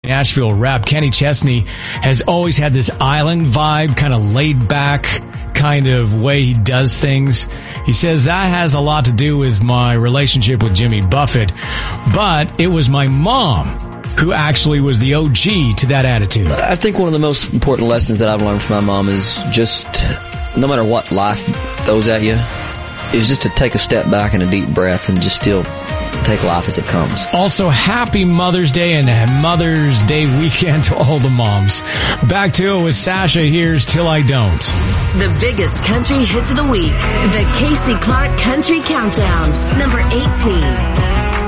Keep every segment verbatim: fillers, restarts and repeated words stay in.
Nashville rap, Kenny Chesney has always had this island vibe, kind of laid back kind of way he does things. He says that has a lot to do with my relationship with Jimmy Buffett, but it was my mom who actually was the O G to that attitude. I think one of the most important lessons that I've learned from my mom is just, no matter what life throws at you, is just to take a step back and a deep breath and just still take life as it comes. Also, happy Mother's Day and Mother's Day weekend to all the moms. Back to it with Sasha. Here's Till I Don't. The biggest country hits of the week. The Casey Clark Country Countdown. Number eighteen.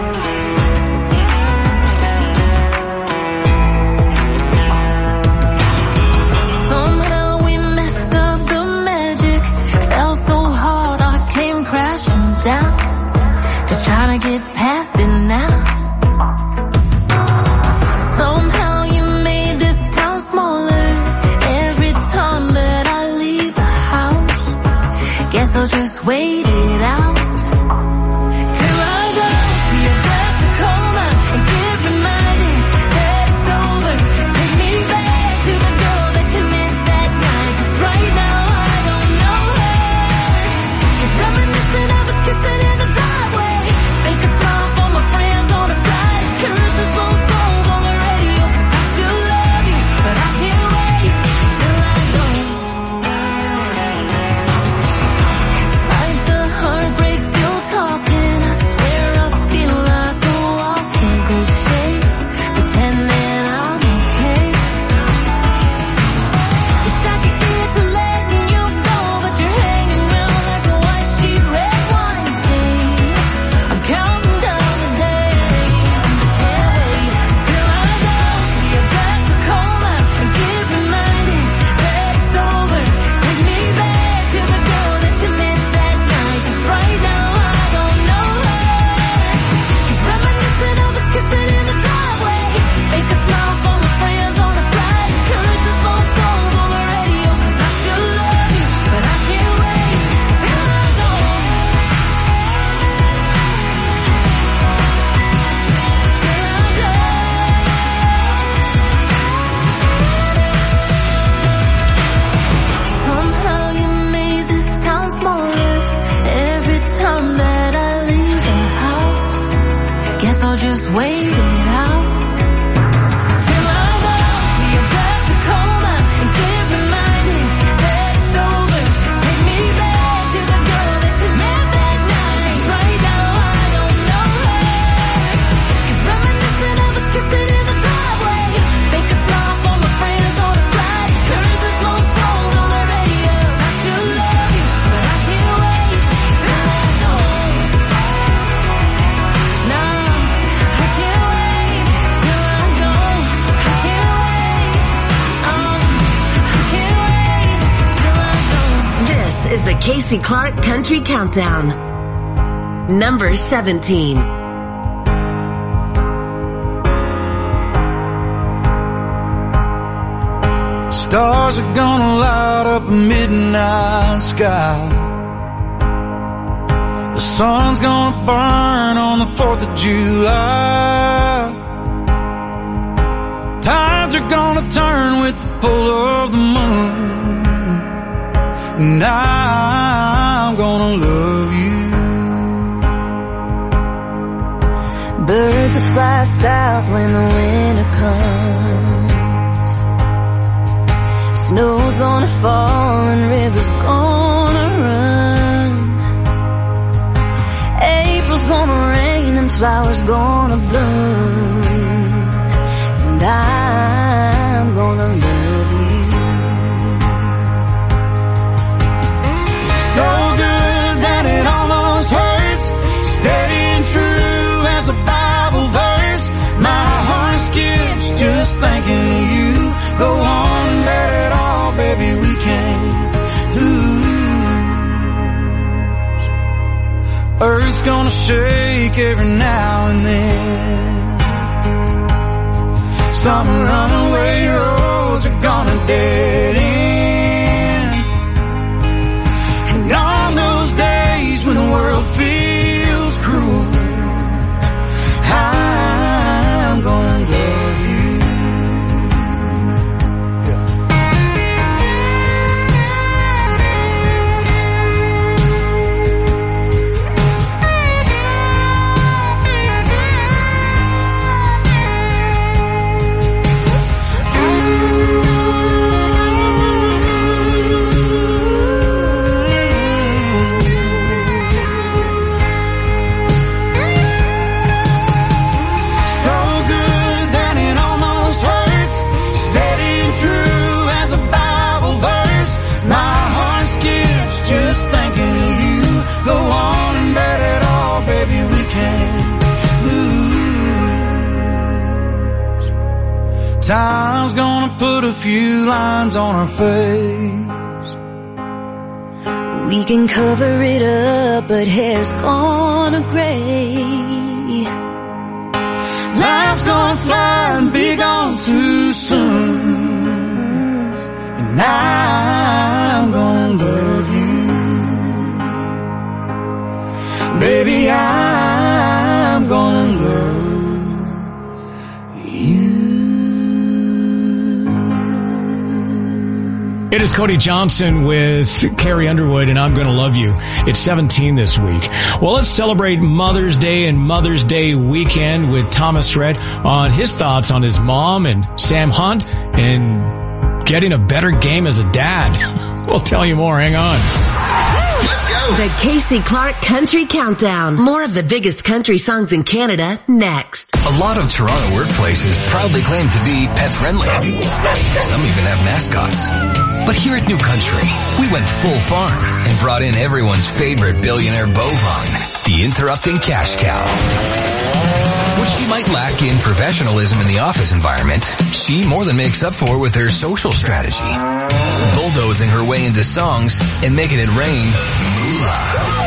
Down, just trying to get past it now. Somehow you made this town smaller every time that I leave the house. Guess I'll just wait it out till I go see you back to Tacoma and get reminded that it's over. Take me back to the girl that you met that night, 'cause right now I don't know her. You're reminiscing of us kissing in the driveway. Fake a smile for my friends on a flight. Curses won't songs on the radio, 'cause I still love you, but I can't wait till I don't. It's like the heartbreak's still talking. I swear I feel like a walking cliche, pretending I'm okay. Wish I could get to letting you go, but you're hanging around like a white sheet, red wine stain. I'm counting down the days, and I can't wait till I go see you back to Tacoma and get reminded that it's over. Take me back to the girl that you met that night, 'cause right now I don't know her. Keep reminiscing of us kissing in the driveway. Fake a smile for my friends on a flight. Curses for songs on the radio, 'cause I still love you, but I can't wait till I don't. Till I don't. Somehow you made this town smaller every time that I leave the house. Guess I'll just wait it out till I go see you back to Tacoma and get reminded that it's over. Take me back to the girl that you met that night. Right now I don't know her. Keep reminiscing of us kissing in the driveway. Fake a smile for my friends on a flight. Curses no songs on the radio. I still love you, but I can't wait till I don't. No, I can't wait till I don't. I can't wait. Um, I can't wait till I don't. This is the Casey Clark Country Countdown. Number seventeen. Stars are gonna light up a midnight sky. The sun's gonna burn on the fourth of July. Tides are gonna turn with the pull of the moon. And I'm gonna love you. Birds will fly south when the winter comes. Snow's gonna fall and rivers gonna run. April's gonna rain and flowers gonna bloom. And I'm gonna love you. So good that it almost hurts. Steady and true as a Bible verse. My heart skips just thinking of you. Go on and let it all, baby, we can't lose. Earth's gonna shake every now and then. Some runaway roads are gonna dead end. And on those days when the world feels cruel, I'm gonna love you. Time's gonna put a few lines on our face. We can cover it up, but hair's gonna gray. Life's gonna fly and be gone too soon. And I'm gonna love you. Baby, I'm gonna love you. It is Cody Johnson with Carrie Underwood, and I'm Gonna Love You. It's seventeen this week. Well, let's celebrate Mother's Day and Mother's Day weekend with Thomas Red on his thoughts on his mom and Sam Hunt and getting a better game as a dad. We'll tell you more. Hang on. Let's go. The Casey Clark Country Countdown. More of the biggest country songs in Canada next. A lot of Toronto workplaces proudly claim to be pet friendly. Some even have mascots. But here at New Country, we went full farm and brought in everyone's favorite billionaire bovine, the interrupting cash cow. What she might lack in professionalism in the office environment, she more than makes up for with her social strategy. Bulldozing her way into songs and making it rain moolah.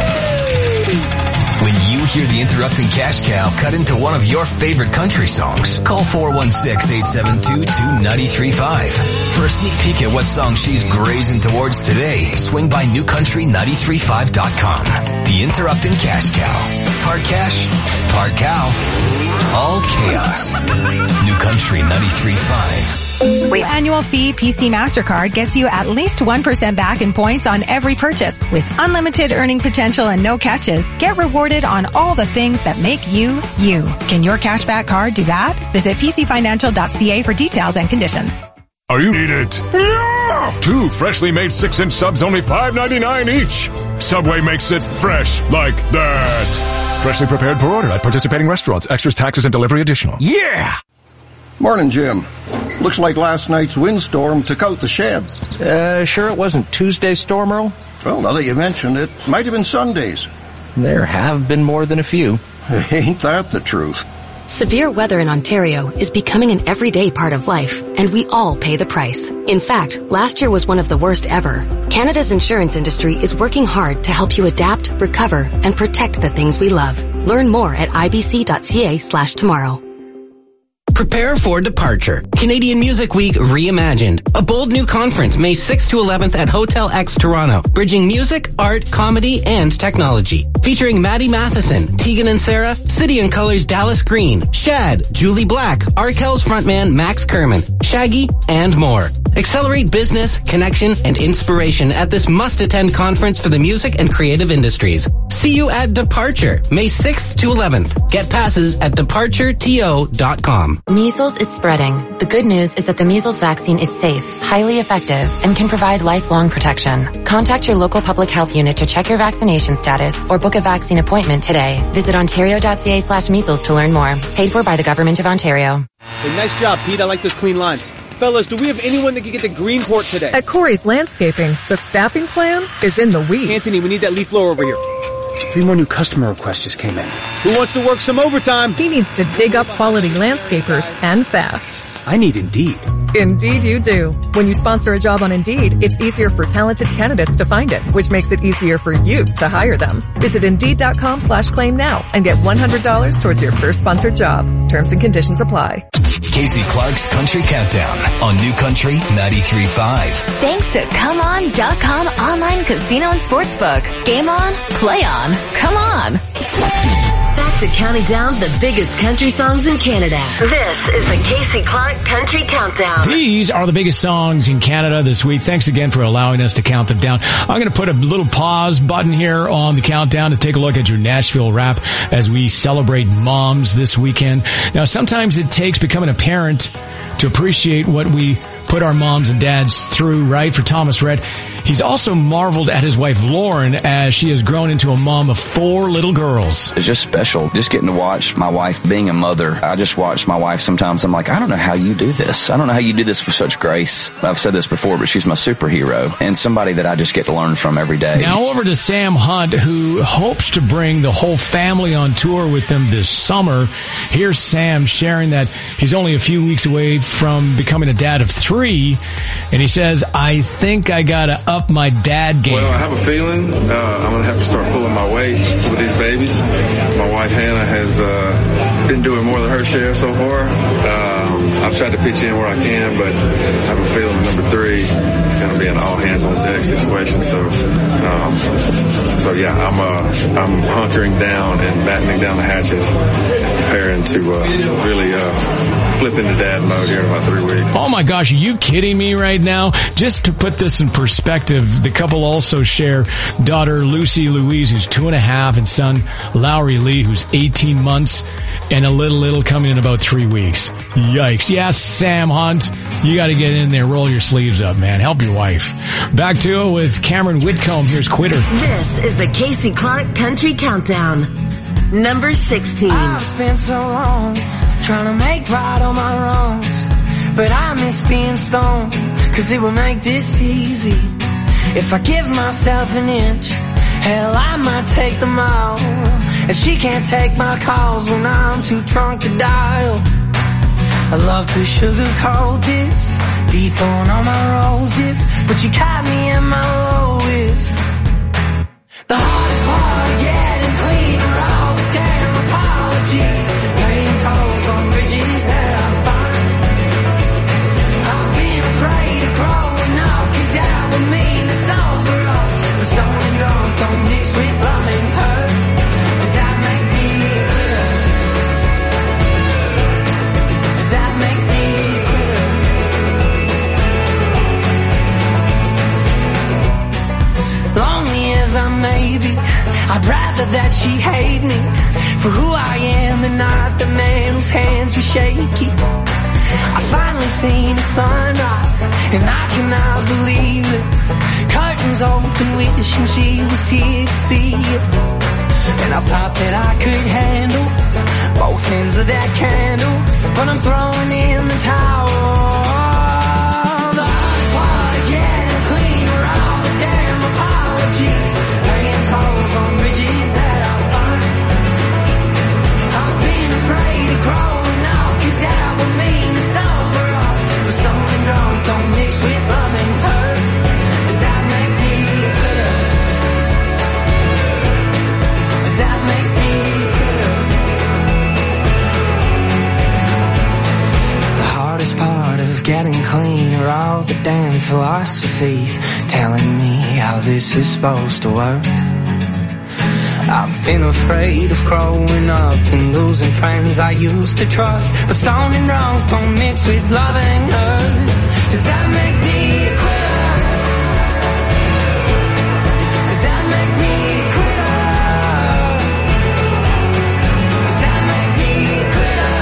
When you hear the interrupting cash cow cut into one of your favorite country songs, call four one six, eight seven two, two nine three five. For a sneak peek at what song she's grazing towards today, swing by new country nine three five dot com. The interrupting cash cow. Part cash, part cow, all chaos. New country nine three five. Annual fee P C MasterCard gets you at least one percent back in points on every purchase. With unlimited earning potential and no catches, get rewarded on all the things that make you, you. Can your cashback card do that? Visit p c financial dot c a for details and conditions. Are you eat it? Yeah! Two freshly made six-inch subs, only five ninety-nine each. Subway makes it fresh like that. Freshly prepared per order at participating restaurants. Extras, taxes, and delivery additional. Yeah! Morning, Jim. Looks like last night's windstorm took out the shed. Uh, sure it wasn't Tuesday's storm, Earl? Well, now that you mentioned it, might have been Sunday's. There have been more than a few. Ain't that the truth? Severe weather in Ontario is becoming an everyday part of life, and we all pay the price. In fact, last year was one of the worst ever. Canada's insurance industry is working hard to help you adapt, recover, and protect the things we love. Learn more at ibc.ca slash tomorrow. Prepare for departure. Canadian Music Week Reimagined. A bold new conference May sixth to eleventh at Hotel X Toronto, bridging music, art, comedy, and technology. Featuring Maddie Matheson, Tegan and Sarah, City and Colors Dallas Green, Shad, Julie Black, Arkells frontman Max Kerman, Shaggy, and more. Accelerate business, connection, and inspiration at this must-attend conference for the music and creative industries. See you at Departure, May sixth to eleventh. Get passes at departure t o dot com. Measles is spreading. The good news is that the measles vaccine is safe, highly effective, and can provide lifelong protection. Contact your local public health unit to check your vaccination status or book a vaccine appointment today. Visit ontario.ca slash measles to learn more. Paid for by the Government of Ontario. Hey, nice job, Pete. I like those clean lines. Fellas, do we have anyone that can get to Greenport today? At Corey's Landscaping, the staffing plan is in the weeds. Anthony, we need that leaf blower over here. Three more new customer requests just came in. Who wants to work some overtime? He needs to dig up quality landscapers and fast. I need Indeed. Indeed you do. When you sponsor a job on Indeed, it's easier for talented candidates to find it, which makes it easier for you to hire them. Visit Indeed.com slash claim now and get one hundred dollars towards your first sponsored job. Terms and conditions apply. Casey Clark's Country Countdown on New Country ninety-three point five. Thanks to Come On dot com online casino and sportsbook. Game on, play on, come on. Back to counting down the biggest country songs in Canada. This is the Casey Clark Country Countdown. These are the biggest songs in Canada this week. Thanks again for allowing us to count them down. I'm going to put a little pause button here on the countdown to take a look at your Nashville rap as we celebrate moms this weekend. Now, sometimes it takes becoming a parent to appreciate what we put our moms and dads through, right? For Thomas Red. He's also marveled at his wife Lauren as she has grown into a mom of four little girls. It's just special, just getting to watch my wife being a mother. I just watch my wife sometimes. I'm like, I don't know how you do this. I don't know how you do this with such grace. I've said this before, but she's my superhero and somebody that I just get to learn from every day. Now over to Sam Hunt, who hopes to bring the whole family on tour with him this summer. Here's Sam sharing that he's only a few weeks away from becoming a dad of three, and he says, I think I gotta up my dad game. Well, I have a feeling uh, I'm going to have to start pulling my weight with these babies. My wife Hannah has uh, been doing more than her share so far. Um, I've tried to pitch in where I can, but I have a feeling number three is going to be an all hands on deck situation. So, um, so yeah, I'm uh, I'm hunkering down and battening down the hatches, preparing to uh, really uh, flip into dad mode here in about three weeks. Oh my gosh, are you kidding me right now? Just to put this in perspective, the couple also share daughter Lucy Louise, who's two and a half, and son Lowry Lee, who's eighteen months, and a little little coming in about three weeks. Yikes. Yes, Sam Hunt, you got to get in there, roll your sleeves up, man. Help your wife. Back to it with Cameron Whitcomb. Here's Quitter. This is the Casey Clark Country Countdown. Number sixteen. I've spent so long trying to make right on my wrongs, but I miss being stoned, cause it will make this easy. If I give myself an inch, hell, I might take the mile. And she can't take my calls when I'm too drunk to dial. I love to sugarcoat this, dethorn all my roses, but you caught me in my lowest. The hardest part of getting clean are all the damn apologies, paying tolls on bridges that I find. I've been afraid of growing up, cause that would mean to sober up. But stone and drunk don't mix with love and hurt. Does that make me quitter? Does that make me quitter? Lonely as I may be, I'd rather that she hate me for who I am and not the man whose hands were shaky. I finally seen the sunrise and I cannot believe it. Curtains open, wishing she was here to see it. And I thought that I could handle both ends of that candle, but I'm throwing in the towel. The hardest part of getting clean are all the damn apologies, paying tolls on bridges that I find. I've been afraid of growing up, cause that would mean to sober up. But stone and drunk don't mix with love and hurt. Does that make me quitter? Does that make me quitter? The hardest part of getting clean are all the damn philosophies telling me how this is supposed to work. I've been afraid of growing up and losing friends I used to trust, but stone and drunk don't mix with love and hurt. Does that make me a quitter? Does that make me a quitter? Does that make me a quitter?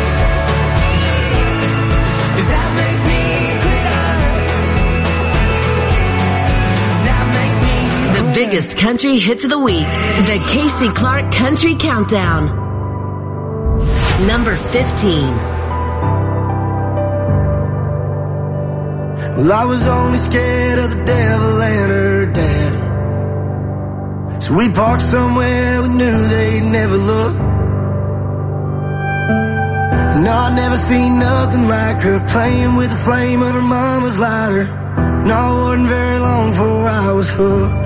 Does that make me a quitter? Does that make me a quitter? The biggest country hits of the week. The Casey Clark Country Countdown. Number fifteen. Well, I was only scared of the devil and her dad, so we parked somewhere we knew they'd never look. No, I'd never seen nothing like her, playing with the flame of her mama's lighter. No, it wasn't very long before I was hooked.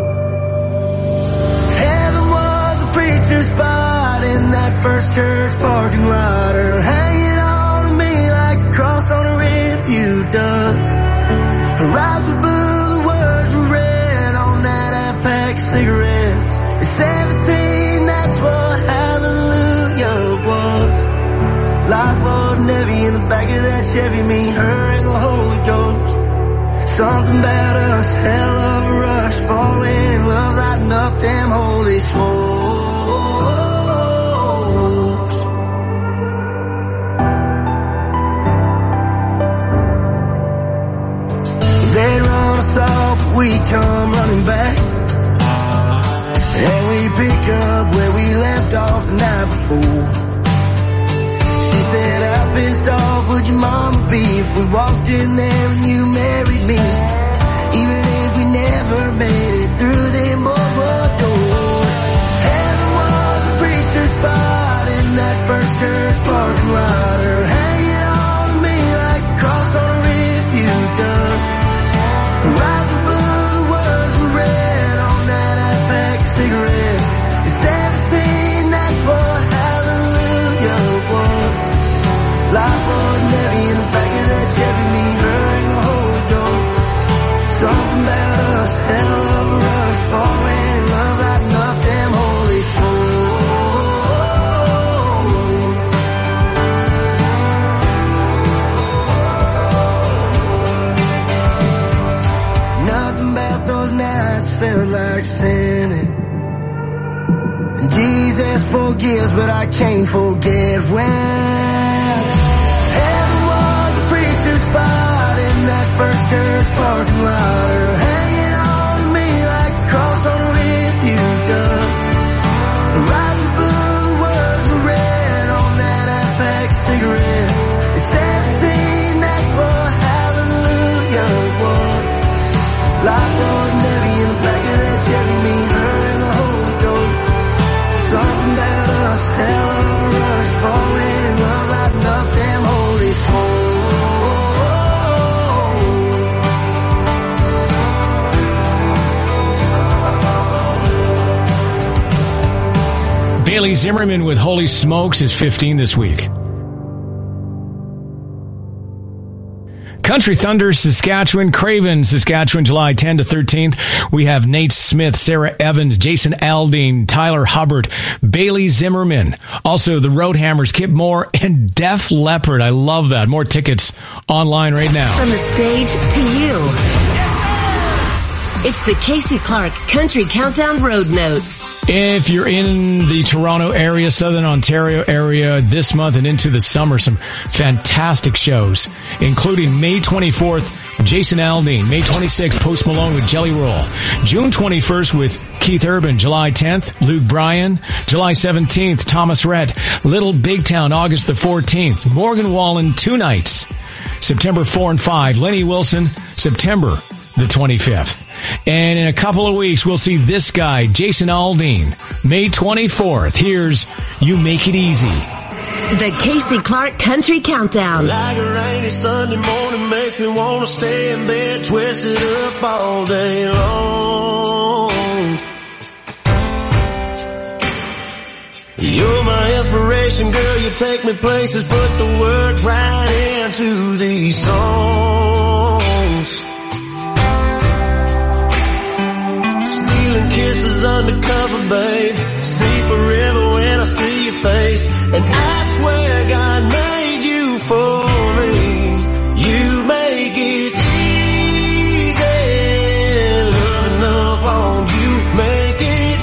Heaven was a preacher's spot in that first church parking lot, her hanging on to me like a cross on a refuge does. Her eyes were blue, the words were red on that half pack of cigarettes. At seventeen, that's what hallelujah was. Life wasn't heavy in the back of that Chevy, me, her, and the Holy Ghost. Something about us, hell of a rush, falling in love, lighting up them holy smokes. we come running back. And we pick up where we left off the night before. She said, how pissed off would your mama be if we walked in there and you married me? Even if we never made it through them boardwalk doors. Heaven was a preacher's spot in that first church parking lot. Her hanging on to me like a cross on a refuse dump. Her eyes were blue, the words were red on that half-pack cigarette. At seventeen, that's what hallelujah was. Life wasn't heavy in the back of that Chevy, me, her, and the Holy Ghost. Something about us, hell of a rush, falling in love, lighting up them holy souls. Nothing about those nights felt like sinning. Jesus forgives, but I can't forget when heaven was a preacher's spot in that first church parking lot. Her hanging on to me like a cross on a refuse dump. The eyes were blue, the words were red on that half-pack cigarettes. At seventeen, that's what hallelujah was. Life wasn't heavy in the back of that Chevy, me, her, and the Holy Ghost. Something about us, hell of a rush, falling in love, lighting up them holy souls. Bailey Zimmerman with Holy Smokes is fifteen this week. Country Thunder, Saskatchewan, Craven, Saskatchewan, July tenth to thirteenth. We have Nate Smith, Sarah Evans, Jason Aldean, Tyler Hubbard, Bailey Zimmerman. Also, the Roadhammers, Kip Moore, and Def Leppard. I love that. More tickets online right now. From the stage to you. Yes, sir! It's the Casey Clark Country Countdown Road Notes. If you're in the Toronto area, Southern Ontario area this month and into the summer, some fantastic shows, including May twenty-fourth, Jason Aldean, May twenty-sixth, Post Malone with Jelly Roll, June twenty-first with Keith Urban, July tenth, Luke Bryan, July seventeenth, Thomas Rhett, Little Big Town, August the fourteenth, Morgan Wallen, two nights, September fourth and fifth, Lenny Wilson, September the twenty-fifth. And in a couple of weeks, we'll see this guy, Jason Aldean, May twenty-fourth. Here's You Make It Easy. The Casey Clark Country Countdown. Like a rainy Sunday morning makes me want to stay in bed, twisted up all day long. You're my inspiration, girl, you take me places, put the words right into these songs. Stealing kisses undercover, babe. See forever when I see your face. And I swear God made you for me. You make it easy. Loving up on you. Make it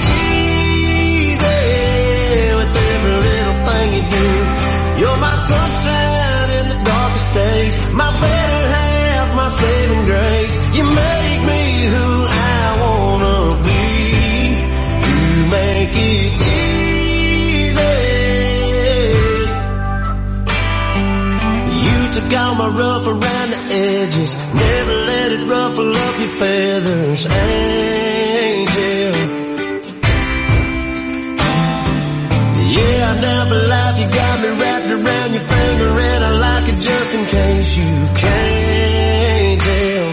easy with every little thing you do. You're my sunshine in the darkest days. My better half, my saving grace. You make me who I wanna be. You make it easy. You took all my rough around the edges. Never let it ruffle up your feathers, angel. Yeah, I'm down for life. You got me wrapped around your finger, and I like it just in case you can't tell.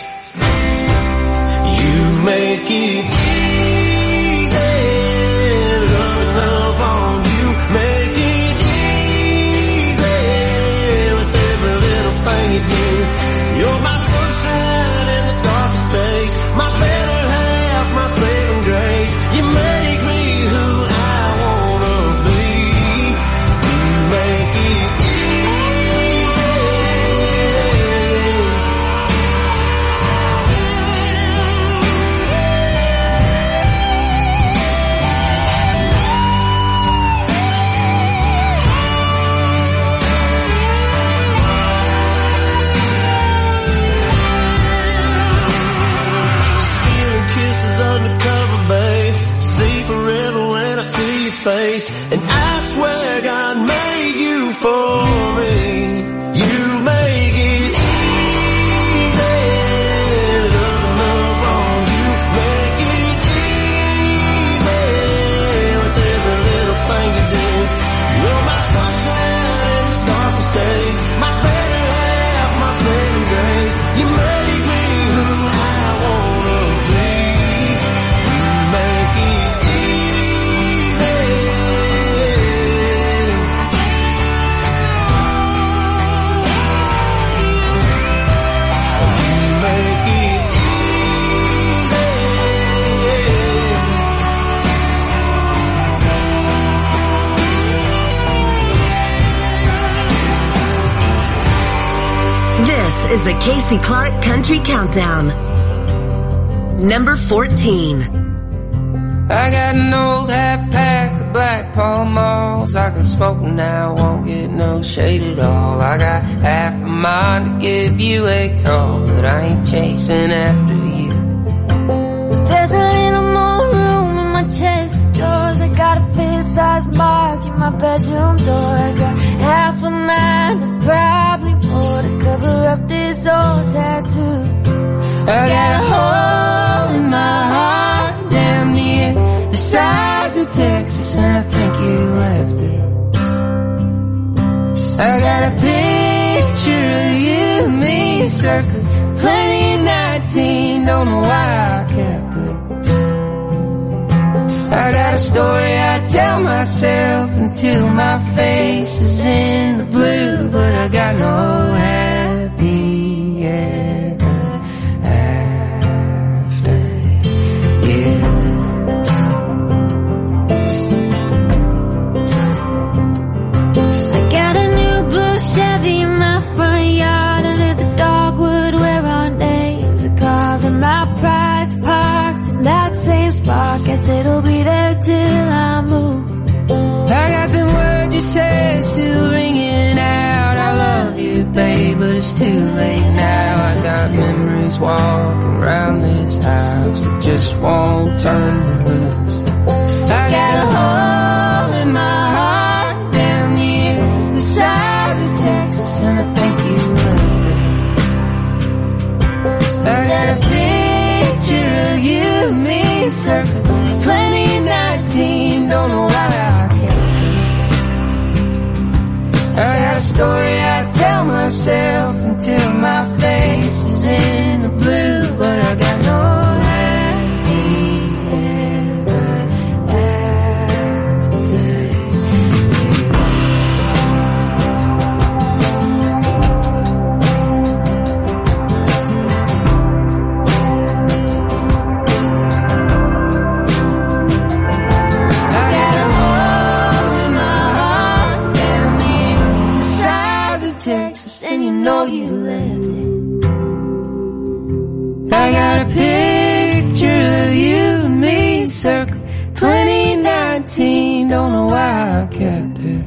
You make it easy, loving love on you. Make it easy with every little thing you do. You're my sunshine in the darkest days, my better half, my saving grace. You make me who I wanna be. You make it easy. grace. And I swear God made you for me. You make it easy. Loving up on you. Make it easy with every little thing you do. You're my sunshine in the darkest days. My better half, my saving grace. You make me who I wanna be. You make it easy. You make it easy. This is the Casey Clark Country Countdown. Number fourteen. I got an old half pack of Black Pall Malls. I can smoke now, won't get no shade at all. I got half a mind to give you a call, but I ain't chasing after you. There's a little more room in my chest of drawers. I got a fist-sized mark in my bedroom door. I got half a mind and probably more to cover up this old tattoo. I got a hole in my heart down near the sides of Texas, and I think you left it. I got a picture of you and me circa twenty nineteen, don't know why I kept it. I got a story I tell myself until my face is in the blue, but I got no happy ever after you. I got a new blue Chevy in my front yard under the dogwood where our names are carved, and my pride's parked in that same spot. Guess it'll be there till I move. I got them words you said still ringing out. I love you, babe, but it's too late now. I got memories walking around this house that just won't turn me loose. I got a hole in my heart down near the sides of Texas, and I think you left it. I got a picture of you and me circa twenty nineteen, don't know why I kept it. I got a story I tell myself until my face is in the blue, but I got no happy ever after Texas, and you know you left it. I got a picture of you and me circa twenty nineteen, don't know why I kept it.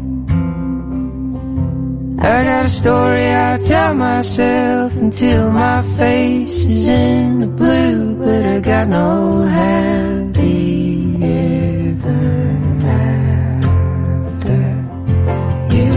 I got a story I tell myself until my face is in the blue, but I got no happy ever after you.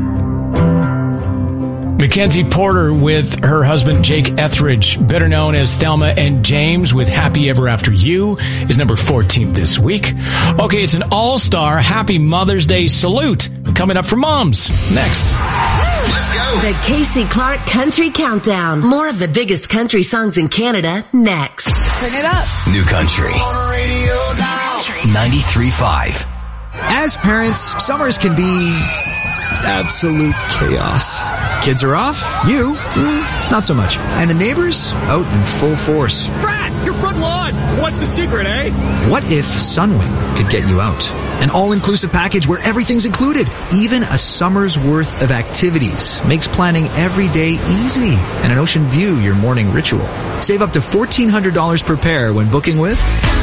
Mackenzie Porter with her husband Jake Etheridge, better known as Thelma and James, with Happy Ever After You, is number fourteen this week. Okay, it's an all-star Happy Mother's Day salute coming up for moms. Next. Let's go. The Casey Clark Country Countdown. More of the biggest country songs in Canada next. Turn it up. New Country. ninety-three point five. As parents, summers can be absolute chaos. Kids are off. You, mm, not so much. And the neighbors out in full force. Brad, your front lawn. What's the secret, eh? What if Sunwing could get you out? An all-inclusive package where everything's included. Even a summer's worth of activities makes planning every day easy, and an ocean view your morning ritual. Save up to fourteen hundred dollars per pair when booking with...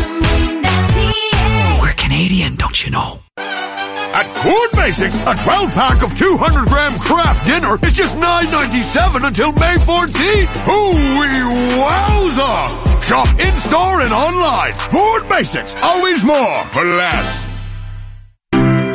We're Canadian, don't you know? At Food Basics, a twelve pack of two hundred gram Kraft dinner is just nine ninety-seven until May fourteenth. Hooey wowza! Shop in-store and online. Food Basics, always more for less.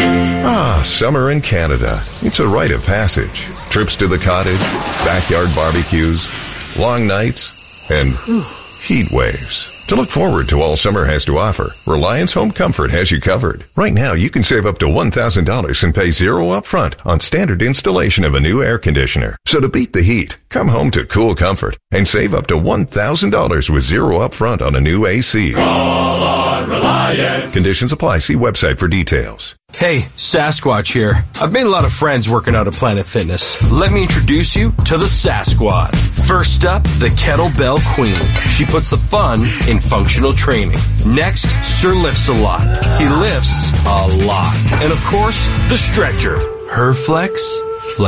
Ah, summer in Canada. It's a rite of passage. Trips to the cottage, backyard barbecues, long nights, and heat waves. To look forward to all summer has to offer, Reliance Home Comfort has you covered. Right now, you can save up to one thousand dollars and pay zero up front on standard installation of a new air conditioner. So to beat the heat, come home to cool comfort and save up to one thousand dollars with zero up front on a new A C. Call on Reliance. Conditions apply. See website for details. Hey, Sasquatch here. I've made a lot of friends working out at Planet Fitness. Let me introduce you to the Sasquad. First up, the Kettlebell Queen. She puts the fun in functional training. Next, Sir Lifts a Lot. He lifts a lot. And of course, the Stretcher. Her flex,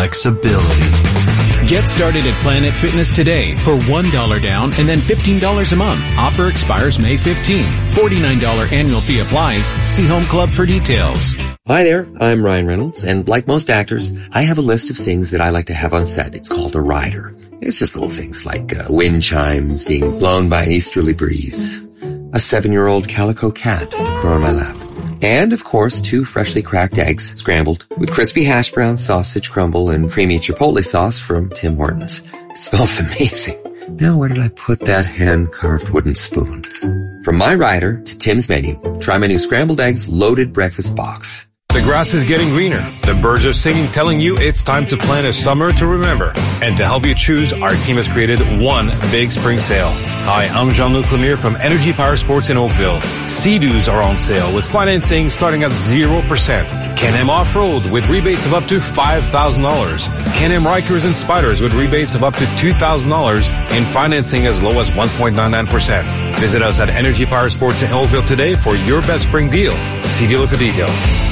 flexibility. Get started at Planet Fitness today for one dollar down and then fifteen dollars a month. Offer expires May fifteenth. forty-nine dollars annual fee applies. See Home Club for details. Hi there, I'm Ryan Reynolds, and like most actors, I have a list of things that I like to have on set. It's called a rider. It's just little things like uh, wind chimes being blown by an easterly breeze, a seven-year-old calico cat to crow on my lap, and, of course, two freshly cracked eggs scrambled with crispy hash brown, sausage crumble, and creamy chipotle sauce from Tim Hortons. It smells amazing. Now where did I put that hand-carved wooden spoon? From my rider to Tim's menu, try my new scrambled eggs loaded breakfast box. The grass is getting greener. The birds are singing, telling you it's time to plan a summer to remember. And to help you choose, our team has created one big spring sale. Hi, I'm Jean-Luc Lemire from Energy Power Sports in Oakville. Sea-Doos are on sale with financing starting at zero percent. Can-Am Off-Road with rebates of up to five thousand dollars. Can-Am Rikers and Spiders with rebates of up to two thousand dollars and financing as low as one point nine nine percent. Visit us at Energy Power Sports in Oakville today for your best spring deal. See dealer for details.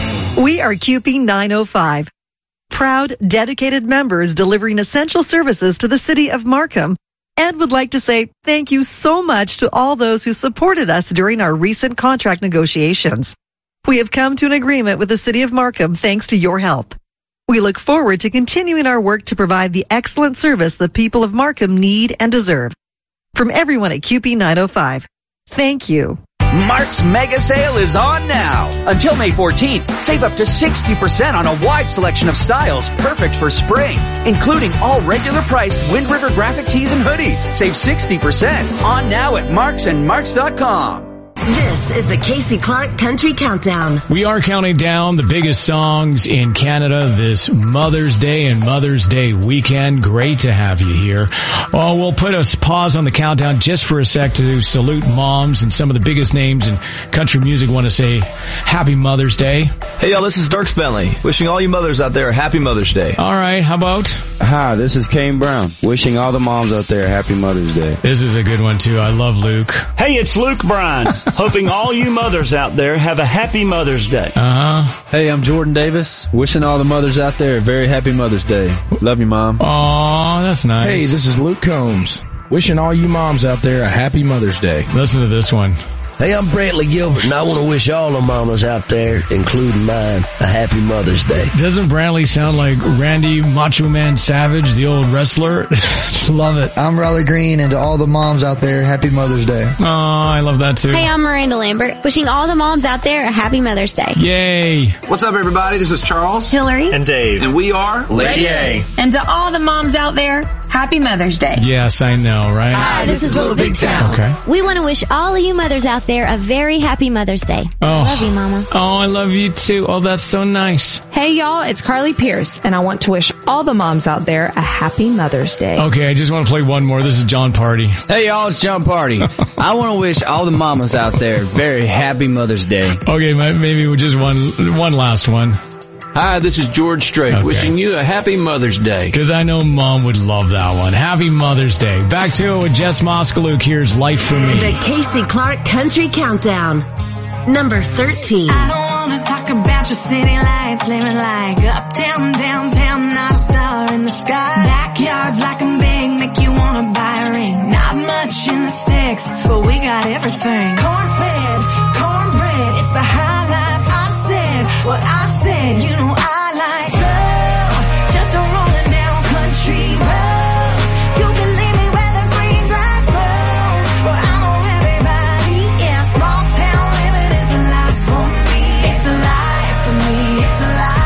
We are Q P nine oh five, proud, dedicated members delivering essential services to the city of Markham, and would like to say thank you so much to all those who supported us during our recent contract negotiations. We have come to an agreement with the city of Markham thanks to your help. We look forward to continuing our work to provide the excellent service the people of Markham need and deserve. From everyone at Q P nine oh five, thank you. Mark's Mega Sale is on now. Until May fourteenth, save up to sixty percent on a wide selection of styles perfect for spring, including all regular priced Wind River graphic tees and hoodies. Save sixty percent on now at Marks and Marks dot com. This is the Casey Clark Country Countdown. We are counting down the biggest songs in Canada this Mother's Day and Mother's Day weekend. Great to have you here. Oh, we'll put a pause on the countdown just for a sec to salute moms, and some of the biggest names in country music want to say Happy Mother's Day. Hey y'all, this is Dirks Bentley. Wishing all you mothers out there a Happy Mother's Day. All right, how about? Hi, this is Kane Brown. Wishing all the moms out there Happy Mother's Day. This is a good one too. I love Luke. Hey, it's Luke Bryan. Hoping all you mothers out there have a happy Mother's Day. Uh-huh. Hey, I'm Jordan Davis. Wishing all the mothers out there a very happy Mother's Day. Love you, Mom. Aw, that's nice. Hey, this is Luke Combs. Wishing all you moms out there a happy Mother's Day. Listen to this one. Hey, I'm Brantley Gilbert, and I want to wish all the mamas out there, including mine, a happy Mother's Day. Doesn't Brantley sound like Randy Macho Man Savage, the old wrestler? Love it. I'm Raleigh Green, and to all the moms out there, happy Mother's Day. Oh, I love that too. Hey, I'm Miranda Lambert, wishing all the moms out there a happy Mother's Day. Yay. What's up, everybody? This is Charles, Hillary, and Dave, and we are Lady A. And to all the moms out there, happy Mother's Day. Yes, I know, right? Hi, this, this is Little Big Town. Okay. We want to wish all of you mothers out there a very happy Mother's Day. Oh. I love you, Mama. Oh, I love you too. Oh, that's so nice. Hey, y'all, it's Carly Pierce, and I want to wish all the moms out there a happy Mother's Day. Okay, I just want to play one more. This is John Party. Hey, y'all, it's John Party. I want to wish all the mamas out there a very happy Mother's Day. Okay, maybe just one, one last one. Hi, this is George Strait, okay. Wishing you a happy Mother's Day. Because I know Mom would love that one. Happy Mother's Day. Back to it with Jess Moskaluk. Here's Life for Me. The Casey Clark Country Countdown. Number thirteen. I don't wanna talk about your city lights, living like uptown, downtown, not a star in the sky. Backyards like I'm big, make you wanna buy a ring. Not much in the sticks, but we got everything. Corn-fed, cornbread, it's the high life. I said what I said, you know I like slow, just a rolling down country roads. You can leave me where the green grass grows. Well, I know everybody, yeah, small town living is a life for me. It's a life for me, it's a life.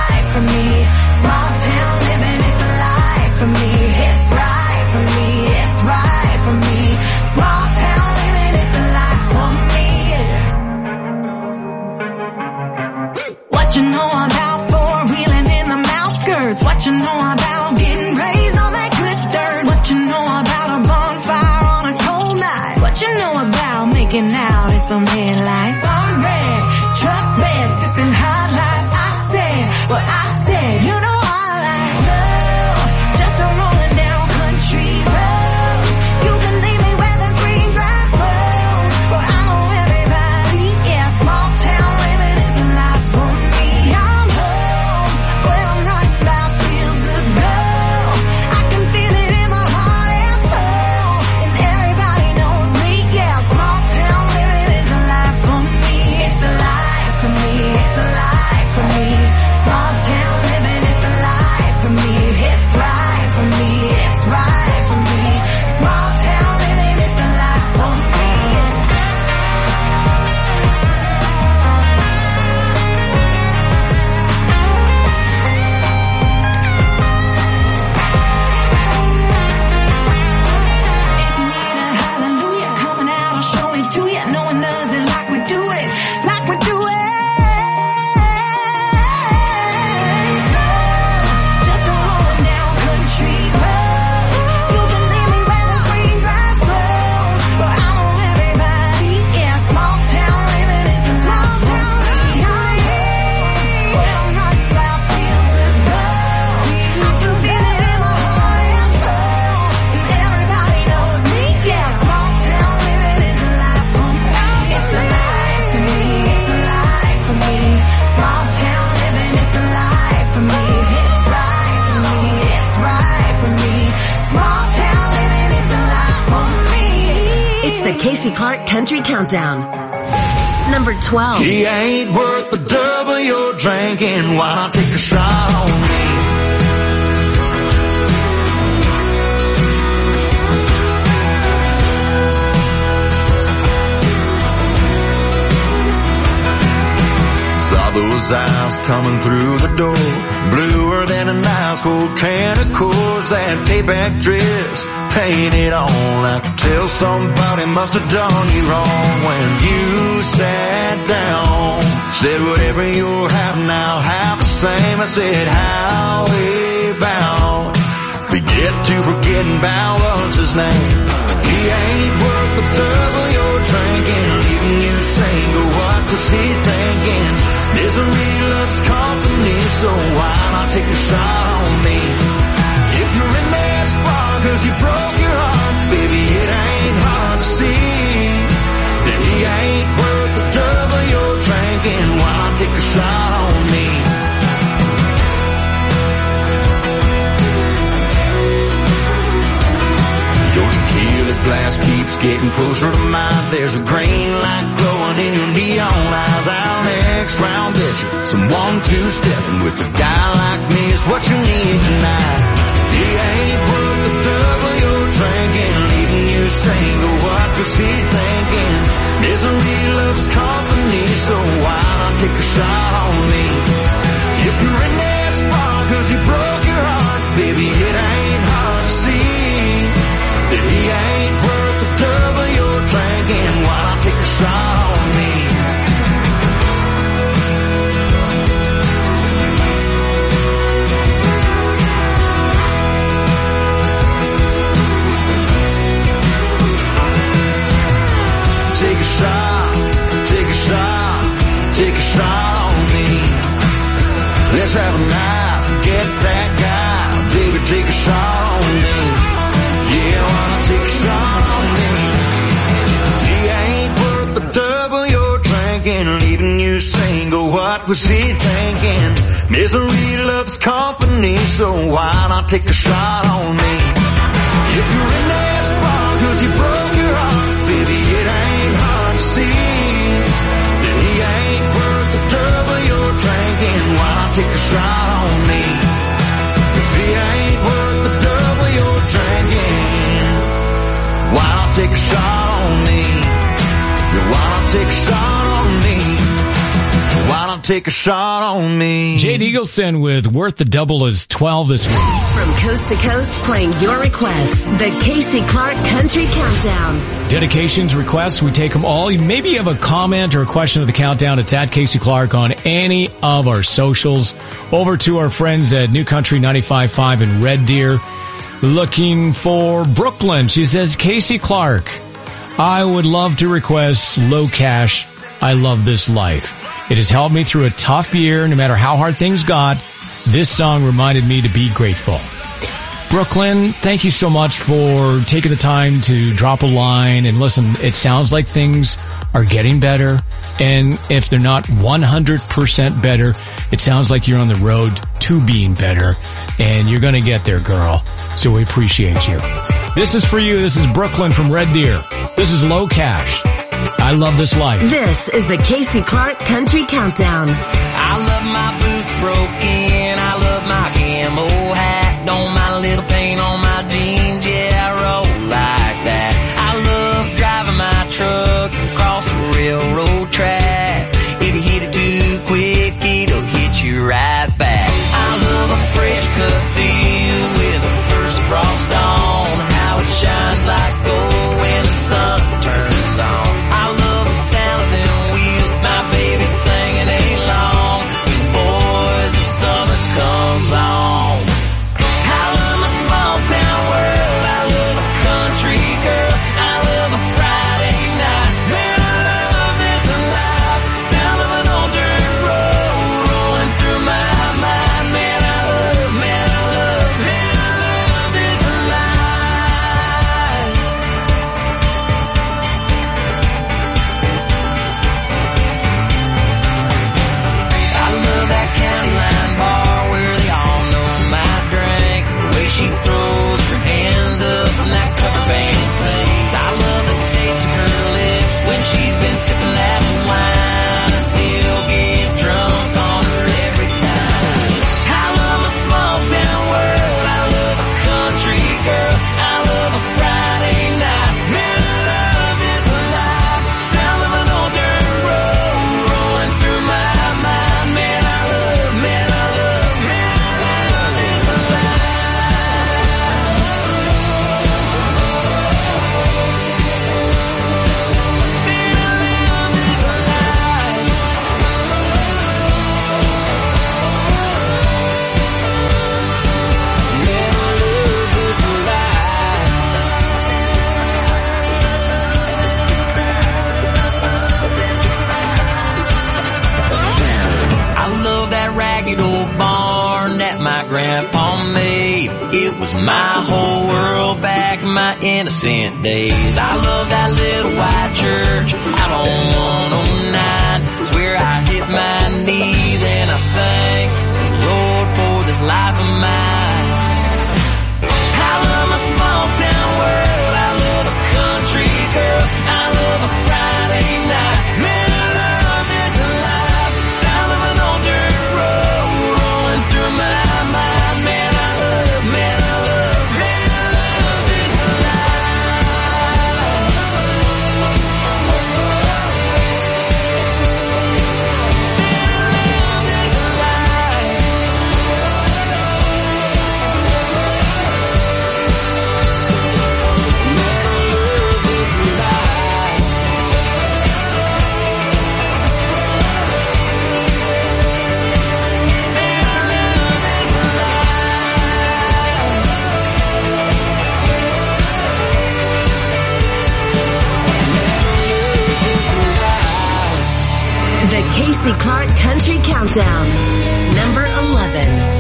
making out in some headlights. On red, truck bed, sipping high life. I said what I said, you know I like slow, just a rolling down country roads. You can leave me where the green grass grows, where I know everybody. Yeah, small town living is a life for me. I'm home, when I'm not about fields of gold. I can feel it in my heart and soul, and everybody knows me. Yeah, small town living is a life for me. It's a life for me. It's a life for me. Small town living is the life for me. It's right for me. It's right for me. Small town living is the life for me. If you need a hallelujah coming out, I'll show it to you. No one does it like we do it, like we do it. Just a rolling down country roads. You can leave me where the green grass grows, where I know everybody. Yeah, small town living is the small town living. When I'm not about fields of gold, I can feel it in my heart and soul, and everybody knows me. Yeah, small town living is a life for me. It's a life for me. It's a life for me. Small town living is the life for me. It's right for me. It's right for me. Small town living is a life for me. It's the Casey Clark Country Countdown. Number twelve. He ain't worth the double you're drinking. Why not take a shot on me? Saw those eyes coming through the door, bluer than an ice cold can of Coors. That payback dress painted on. I could tell somebody must have done you wrong when you sat down. Said whatever you're having, I'll have the same. I said how about we get to forgetting about what's his name. He ain't worth the double you're drinking, leaving you single. What was he thinking? Misery loves company, so why not take a shot on me? If you're in that spot cause you broke your heart, baby, it ain't hard to see that he ain't worth the double you're drinking. Why not take a shot on me? Your tequila glass keeps getting closer to mine. There's a green light glowing in your neon eyes. Our next round, bet you some one-two stepping with a guy like me is what you need tonight. He ain't worth the double you're drinking, leaving you single. What was he thinking? Misery loves company, so why not take a shot on me? If you're in that spot cause you broke your heart, baby, it ain't hard to see that he ain't worth the double you're drinking. Why not take a shot on me? Take a shot, take a shot, take a shot on me. Let's have a night, forget that guy. Baby, take a shot on me. Yeah, why not take a shot on me? He ain't worth the double you're drinking, leaving you single. What was he thinking? Misery loves company, so why not take a shot on me? If you're in that spot cause you broke your heart, baby, it ain't hard to see that he ain't worth the double you're drinking. Why not take a shot on me? If he ain't worth the double you're drinking, why not take a shot on me? Why not take a shot on me? Why not take a shot on me? Jade Eagleson with Worth the Double is twelve this week. From coast to coast, playing your requests. The Casey Clark Country Countdown. Dedications, requests, we take them all. Maybe you have a comment or a question of the countdown. It's at Casey Clark on any of our socials. Over to our friends at New Country ninety-five point five in Red Deer. Looking for Brooklyn. She says, Casey Clark, I would love to request Low Cash, I Love This Life. It has helped me through a tough year. No matter how hard things got, this song reminded me to be grateful. Brooklyn, thank you so much for taking the time to drop a line. And listen, it sounds like things are getting better. And if they're not one hundred percent better, it sounds like you're on the road to being better. And you're going to get there, girl. So we appreciate you. This is for you. This is Brooklyn from Red Deer. This is Low Cash. I Love This Life. This is the Casey Clark Country Countdown. I love my boots broken. I love my camo hat. Don't mind a little paint on my jeans. Yeah, I roll like that. I love driving my truck across the railroad track. If you hit it too quick, it'll hit you right back. I love a fresh cut field with the first frost on. How it shines like gold when the sun turns on. I love the sound of them wheels, my baby singing along. With boys, the summer comes on. I love my small town world. I love a country girl. I love a Friday night. Man, I love this life. Sound of an old dirt road rolling through my mind. Man, I love, man, I love, man, I love this life. I love that county line bar where they all know my drink. The way she throws her hands up when that cover band plays. I love the taste of her lips when she's been sipping that wine. I still get drunk on her every time. I love a small town world. I love a country girl. I love a Friday night. Man, I love this life. Sound of an old dirt road rolling through my mind. Man, I love, man, I love, man, I love this life. I love that ragged old barn that my grandpa made. It was my whole world back in my innocent days. I love that little white church out on one oh nine. It's where I hit my knees and I thank the Lord for this life of mine. I love my small town world. I love a country girl. I love a Friday night. Man, I love this life. Sound of an old dirt road rolling through my mind. Man, I love, man, I love, man, I love this The Casey Clark Country Countdown. Number eleven.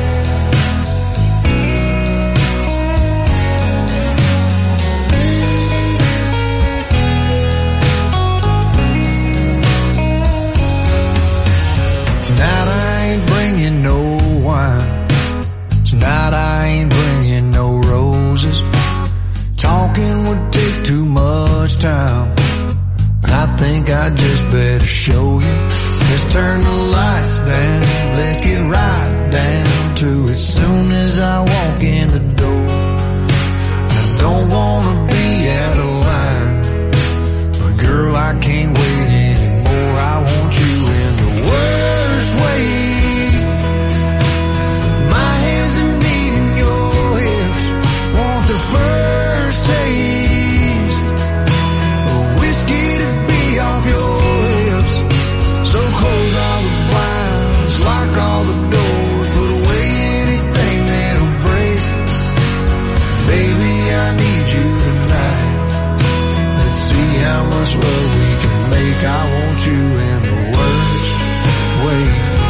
Tonight I ain't bringing no wine. Tonight I ain't bringing no roses. Talking would take too much time. I think I just better show you. Let's turn the lights down. Let's get right down to it soon as I walk in the door. I don't wanna be out of line, but girl, I can't wait anymore. I want you in the worst way. My hands are needing your hips. Want the first taste of whiskey to be off your lips. So close all the blinds, lock all the doors, put away anything that'll break make. I want you in the worst way.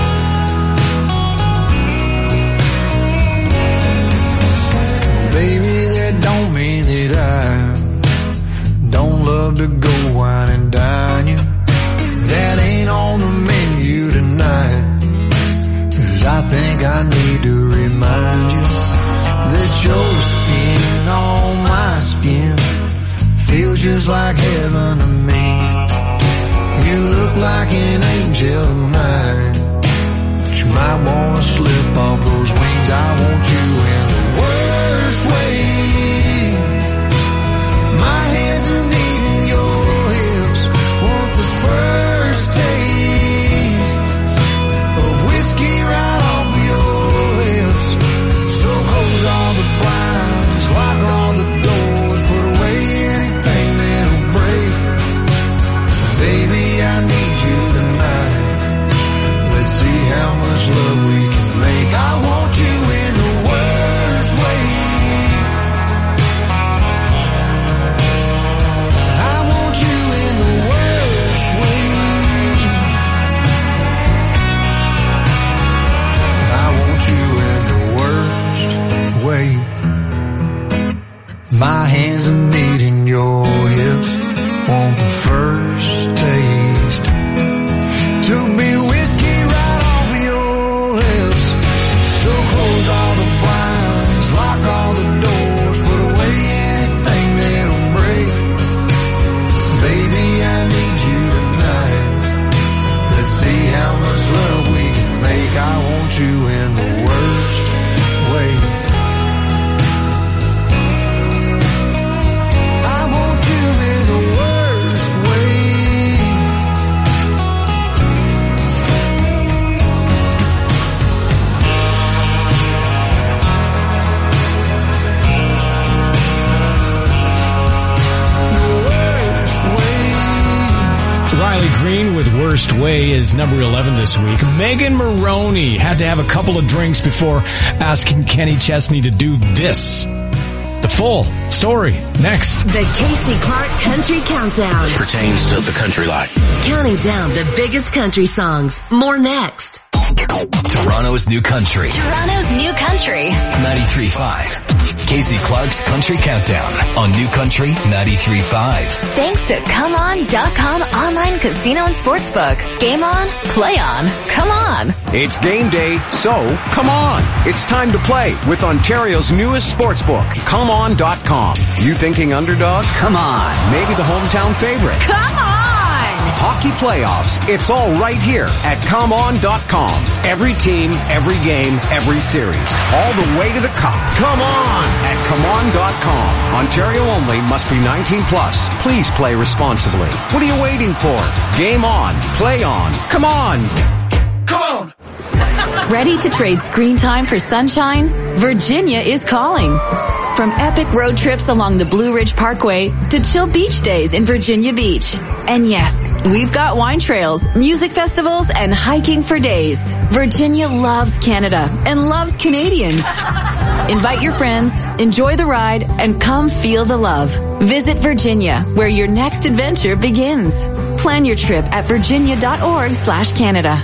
Baby, that don't mean that I don't love to go wine and dine you. That ain't on the menu tonight. 'Cause I think I need to remind you that your skin on my skin feels just like heaven to me. You look like an angel tonight, but you might wanna slip off those wings. I want you in the worst way. My hands are kneading your hips. Want the first taste of whiskey right off your lips. So close all the blinds, lock all the doors, put away anything that'll break. Baby, I need you tonight. Let's see how much love we can make. I want you in the worst way. I want you in the worst way. I want you in the worst way. My hands are kneading your hips. Want the first taste to be whiskey right off your lips. So close all the blinds, lock all the doors, put away anything that'll break. Baby, I need you tonight. Let's see how much love we can make. I want you in the worst way. I want you in the worst way. Riley Green with Worst Way is number eleven this week. Megan Maroney had to have a couple of drinks before asking Kenny Chesney to do this. The full story next. The Casey Clark Country Countdown. Pertains to the country life. Counting down the biggest country songs. More next. Toronto's new country. Toronto's new country. ninety-three point five. Casey Clark's Country Countdown on New Country ninety-three point five. Thanks to Come On dot com online casino and sportsbook. Game on, play on, come on. It's game day, so come on. It's time to play with Ontario's newest sportsbook, Come On dot com. You thinking underdog? Come on. Maybe the hometown favorite. Come on! Hockey playoffs. It's all right here at Come On dot com. Every team, every game, every series. All the way to the cup. Come on at Come On dot com. Ontario only, must be nineteen plus. Please play responsibly. What are you waiting for? Game on. Play on. Come on. Come on. Ready to trade screen time for sunshine? Virginia is calling. From epic road trips along the Blue Ridge Parkway to chill beach days in Virginia Beach. And yes, we've got wine trails, music festivals, and hiking for days. Virginia loves Canada and loves Canadians. Invite your friends, enjoy the ride, and come feel the love. Visit Virginia, where your next adventure begins. Plan your trip at virginia.org slash Canada.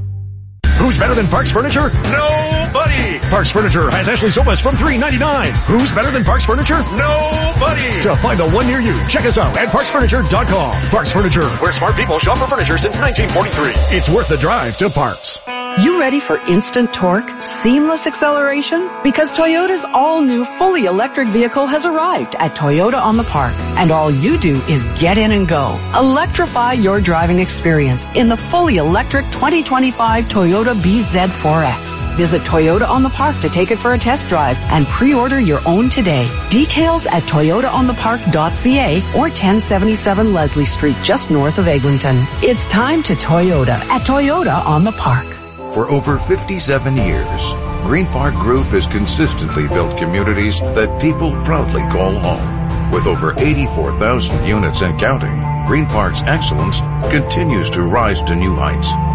Who's better than Parks Furniture? Nobody! Parks Furniture has Ashley sofas from three ninety-nine. Who's better than Parks Furniture? Nobody! To find the one near you, check us out at parks furniture dot com. Parks Furniture, where smart people shop for furniture since nineteen forty-three. It's worth the drive to Parks. You ready for instant torque, seamless acceleration? Because Toyota's all-new fully electric vehicle has arrived at Toyota on the Park. And all you do is get in and go. Electrify your driving experience in the fully electric twenty twenty-five Toyota B Z four X. Visit Toyota on the Park to take it for a test drive and pre-order your own today. Details at toyota on the park dot c a or ten seventy-seven Leslie Street, just north of Eglinton. It's time to Toyota at Toyota on the Park. For over fifty-seven years, Green Park Group has consistently built communities that people proudly call home. With over eighty-four thousand units and counting, Green Park's excellence continues to rise to new heights.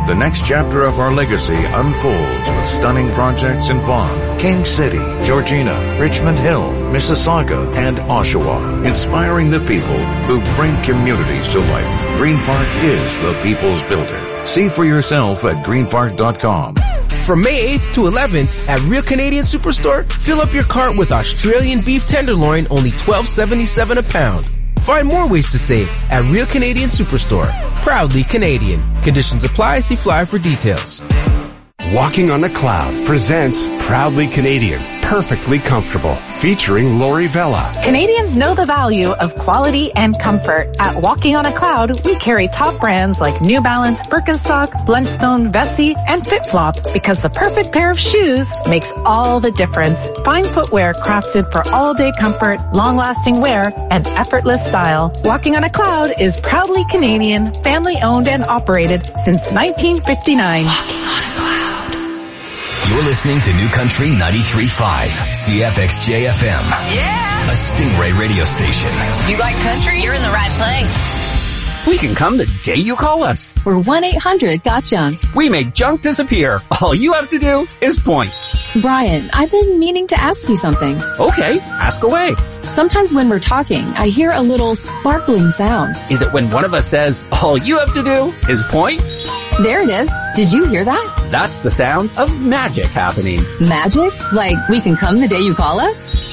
The next chapter of our legacy unfolds with stunning projects in Vaughan, King City, Georgina, Richmond Hill, Mississauga, and Oshawa, inspiring the people who bring communities to life. Green Park is the people's builder. See for yourself at green park dot com. From May eighth to eleventh at Real Canadian Superstore, fill up your cart with Australian beef tenderloin, only twelve seventy-seven a pound. Find more ways to save at Real Canadian Superstore. Proudly Canadian. Conditions apply. See flyer for details. Walking on a Cloud presents Proudly Canadian, Perfectly Comfortable, featuring Lori Vella. Canadians know the value of quality and comfort. At Walking on a Cloud, we carry top brands like New Balance, Birkenstock, Blundstone, Vessi, and FitFlop because the perfect pair of shoes makes all the difference. Find footwear crafted for all-day comfort, long-lasting wear, and effortless style. Walking on a Cloud is proudly Canadian, family-owned and operated since nineteen fifty-nine. Walking on a Cloud. You're listening to New Country ninety-three point five, C F X J F M. Yeah! A Stingray radio station. You like country? You're in the right place. We can come the day you call us. We're one eight hundred got junk. We make junk disappear. All you have to do is point. Brian, I've been meaning to ask you something. Okay, ask away. Sometimes when we're talking, I hear a little sparkling sound. Is it when one of us says, all you have to do is point? There it is. Did you hear that? That's the sound of magic happening. Magic? Like we can come the day you call us?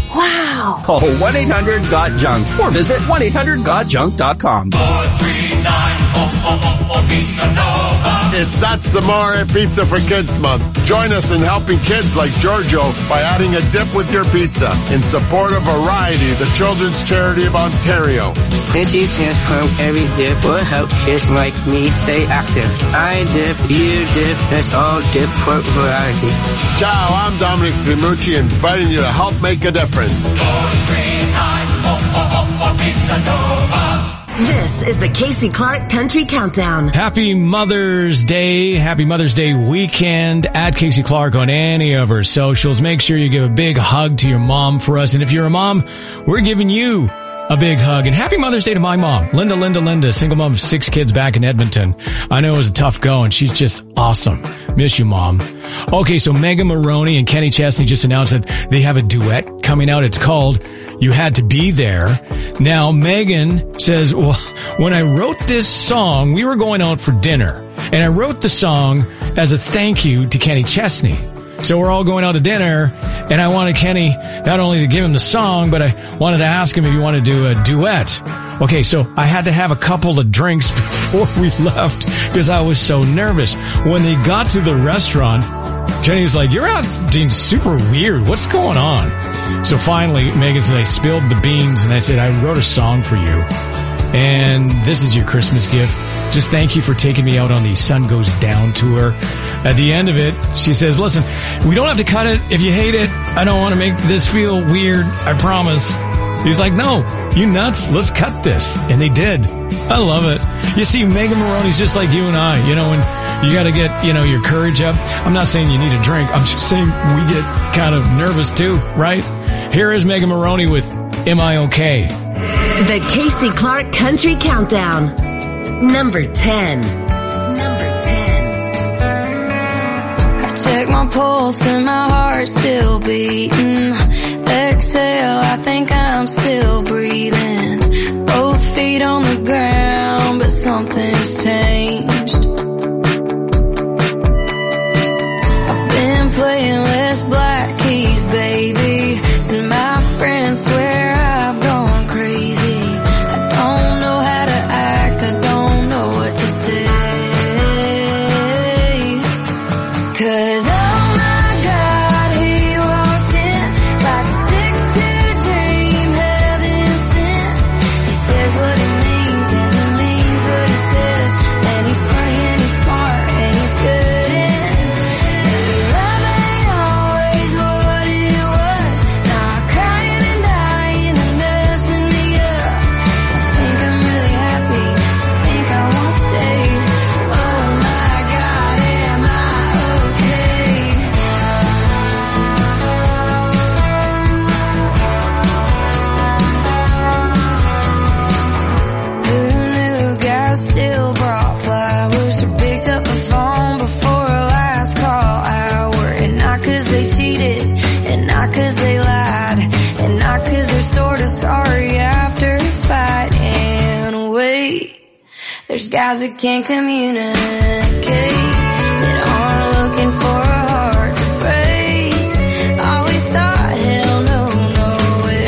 Wow. Call one eight hundred got junk or visit one eight hundred got junk dot com. four three nine, oh, oh, oh, oh, Pizza Nova. It's That's Amore Pizza for Kids Month. Join us in helping kids like Giorgio by adding a dip with your pizza in support of Variety, the children's charity of Ontario. Itchy says from every dip will help kids like me stay active. I dip, you dip, let's all dip for variety. Ciao, I'm Dominic Trimucci, inviting you to help make a difference. four three nine, oh, oh, oh, oh, Pizza Nova. This is the Casey Clark Country Countdown. Happy Mother's Day. Happy Mother's Day weekend at Casey Clark on any of her socials. Make sure you give a big hug to your mom for us. And if you're a mom, we're giving you a big hug. And happy Mother's Day to my mom, Linda, Linda, Linda, single mom of six kids back in Edmonton. I know it was a tough go and she's just awesome. Miss you, Mom. Okay, so Megan Maroney and Kenny Chesney just announced that they have a duet coming out. It's called You Had to Be There. Now, Megan says, well, when I wrote this song, we were going out for dinner. And I wrote the song as a thank you to Kenny Chesney. So we're all going out to dinner, and I wanted Kenny not only to give him the song, but I wanted to ask him if he wanted to do a duet. Okay, so I had to have a couple of drinks before we left because I was so nervous. When they got to the restaurant, Kenny was like, you're out being super weird. What's going on? So finally, Megan said, I spilled the beans, and I said, I wrote a song for you. And this is your Christmas gift. Just thank you for taking me out on the Sun Goes Down tour. At the end of it, she says, listen, we don't have to cut it. If you hate it, I don't want to make this feel weird. I promise. He's like, no, you nuts. Let's cut this. And they did. I love it. You see, Megan Maroney's just like you and I. You know, when you got to get, you know, your courage up. I'm not saying you need a drink. I'm just saying we get kind of nervous too, right? Here is Megan Maroney with Am I Okay? The Casey Clark Country Countdown. Number ten. Number ten. I check my pulse and my heart's still beating. Exhale, I think I'm still breathing. Both feet on the ground, but something's changed. I've been playing less black keys, baby, and my friends swear I've gone crazy. I don't know how to act, I don't know what to say. 'Cause oh my God, he walked in like a six-two dream, heaven sent. He says what he means and he means what he says. There's guys that can't communicate, that aren't looking for a heart to break. Always thought, hell no, no way.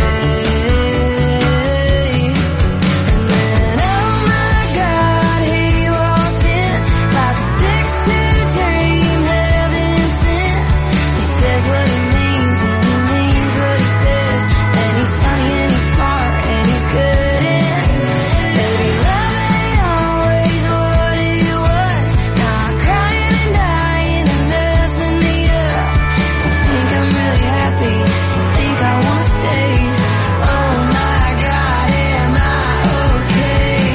And then, oh my God, he walked in like a six-two dream, heaven sent. He says what he means and he means what he says, and he's funny and he's smart and he's good and baby, love ain't always what it was. Now I'm crying and dying and messing me up. I think I'm really happy, I think I wanna stay. Oh my God, am I okay?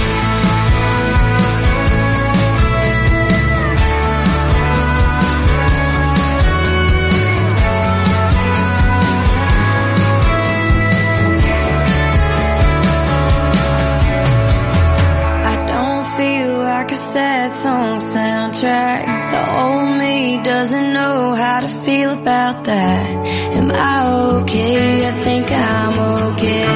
I don't feel like a sad song soundtrack. The old me doesn't know how to feel about that. Am I okay? I think I'm okay.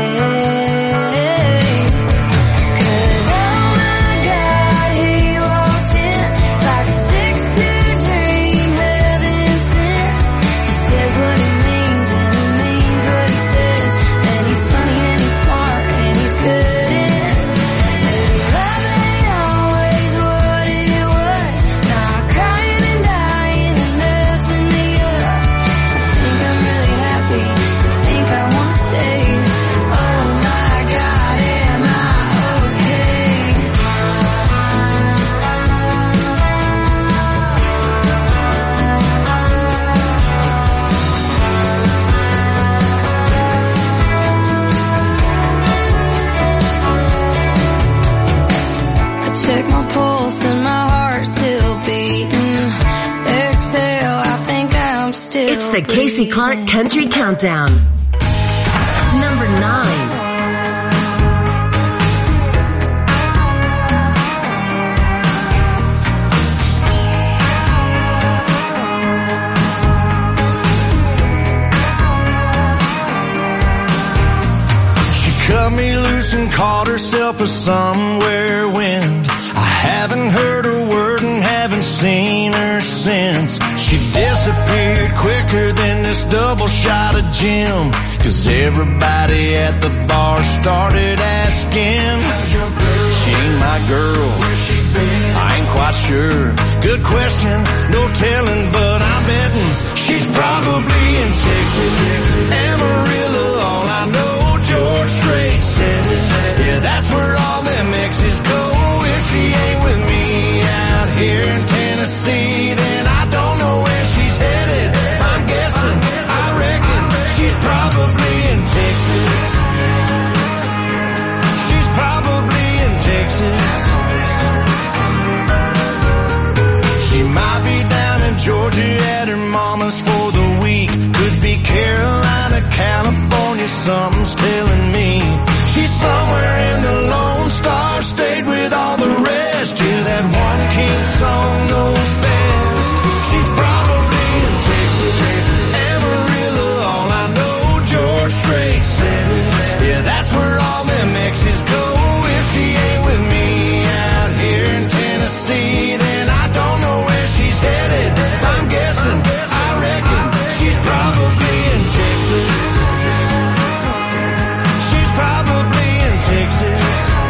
'Cause oh my God, he walked in like a six-two dream, heaven sent. He says what he means and he means what he says, and he's funny and he's smart and he's good and maybe love ain't always what it was. Now I'm crying and dying and messing me up. I think I'm really happy, I think I wanna stay. Oh my God, am I okay? I check my pulse and my heart's still beating. Exhale, I think I'm still It's the Casey Clark Country Countdown. Number nine. She cut me loose and called herself a somewhere wind. I haven't heard a word and haven't seen her since. She disappeared quicker than this double shot of gin. 'Cause everybody at the bar started asking, she ain't my girl, I ain't quite sure. Good question, no telling, but I'm betting she's probably in Texas. Amarillo, all I know, George Strait said it. Yeah, that's where all them exes go. If she ain't with me out here in Tennessee, then I don't know where she's headed. I'm guessing, I reckon she's probably in Texas. She's probably in Texas. She might be down in Georgia at her mama's for the week. Could be Carolina, California, something's telling me. She's somewhere in the Lone Star State with all the rest. Yeah, that one king song knows best. She's probably in Texas. Amarillo, all I know, George Strait said it. Yeah, that's where all them exes go. If she ain't with me out here in Tennessee, then I don't know where she's headed. I'm guessing, I reckon she's probably in Texas. She's probably in Texas.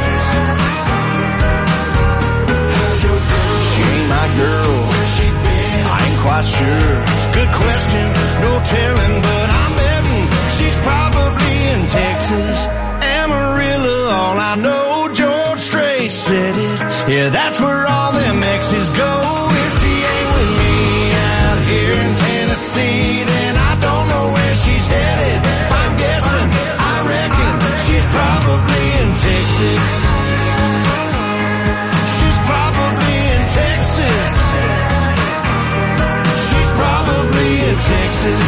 She ain't my girl, I ain't quite sure. Good question, no telling, but I'm betting she's probably in Texas. Amarillo, all I know, George Strait said it. Yeah, that's where all them exes go. If she ain't with me out here in Tennessee, then I don't know where she's headed. I'm guessing, I reckon she's probably in Texas. She's probably in Texas. She's probably in Texas.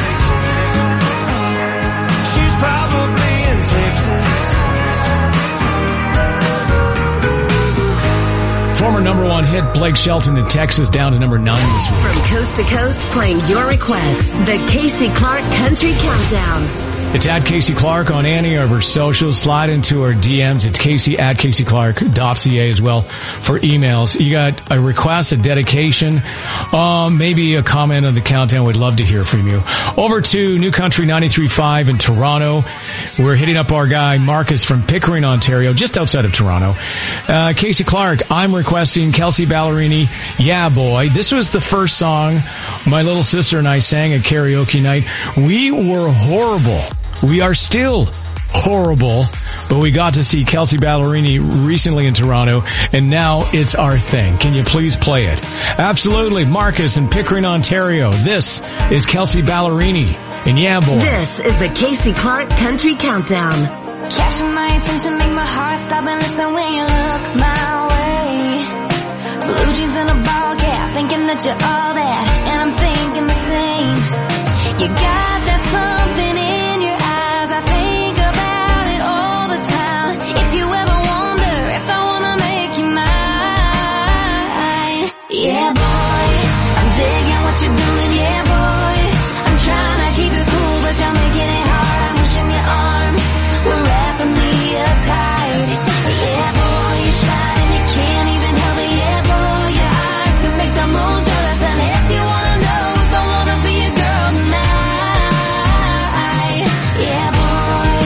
She's probably in Texas. Former number one hit Blake Shelton in Texas down to number nine this week. From coast to coast, playing your requests. The Casey Clark Country Countdown. It's at Casey Clark on any of her socials. Slide into her D Ms. It's Casey at casey clark dot c a as well for emails. You got a request, a dedication, um, maybe a comment on the countdown. We'd love to hear from you. Over to New Country ninety-three point five in Toronto. We're hitting up our guy Marcus from Pickering, Ontario, just outside of Toronto. Uh, Casey Clark, I'm requesting Kelsea Ballerini, Yeah Boy. This was the first song my little sister and I sang at karaoke night. We were horrible. We are still horrible, but we got to see Kelsea Ballerini recently in Toronto, and now it's our thing. Can you please play it? Absolutely. Marcus in Pickering, Ontario. This is Kelsea Ballerini and Yeah Boy. This is the Casey Clark Country Countdown. Capture my attention, make my heart stop and listen when you look my way. Blue jeans and a ball cap, thinking that you're all that, and I'm thinking the same. You got that something in your eyes, I think about it all the time. If you ever wonder if I wanna make you mine, yeah boy, I'm digging what you're doing, yeah boy. I'm trying to keep it cool, but you're making it hard. I'm wishing your arms were wrapping me up tight. Yeah boy, you shine and you can't even help it. Yeah boy, your eyes could make the moon jealous. And if you wanna know if I wanna be a girl tonight, yeah boy.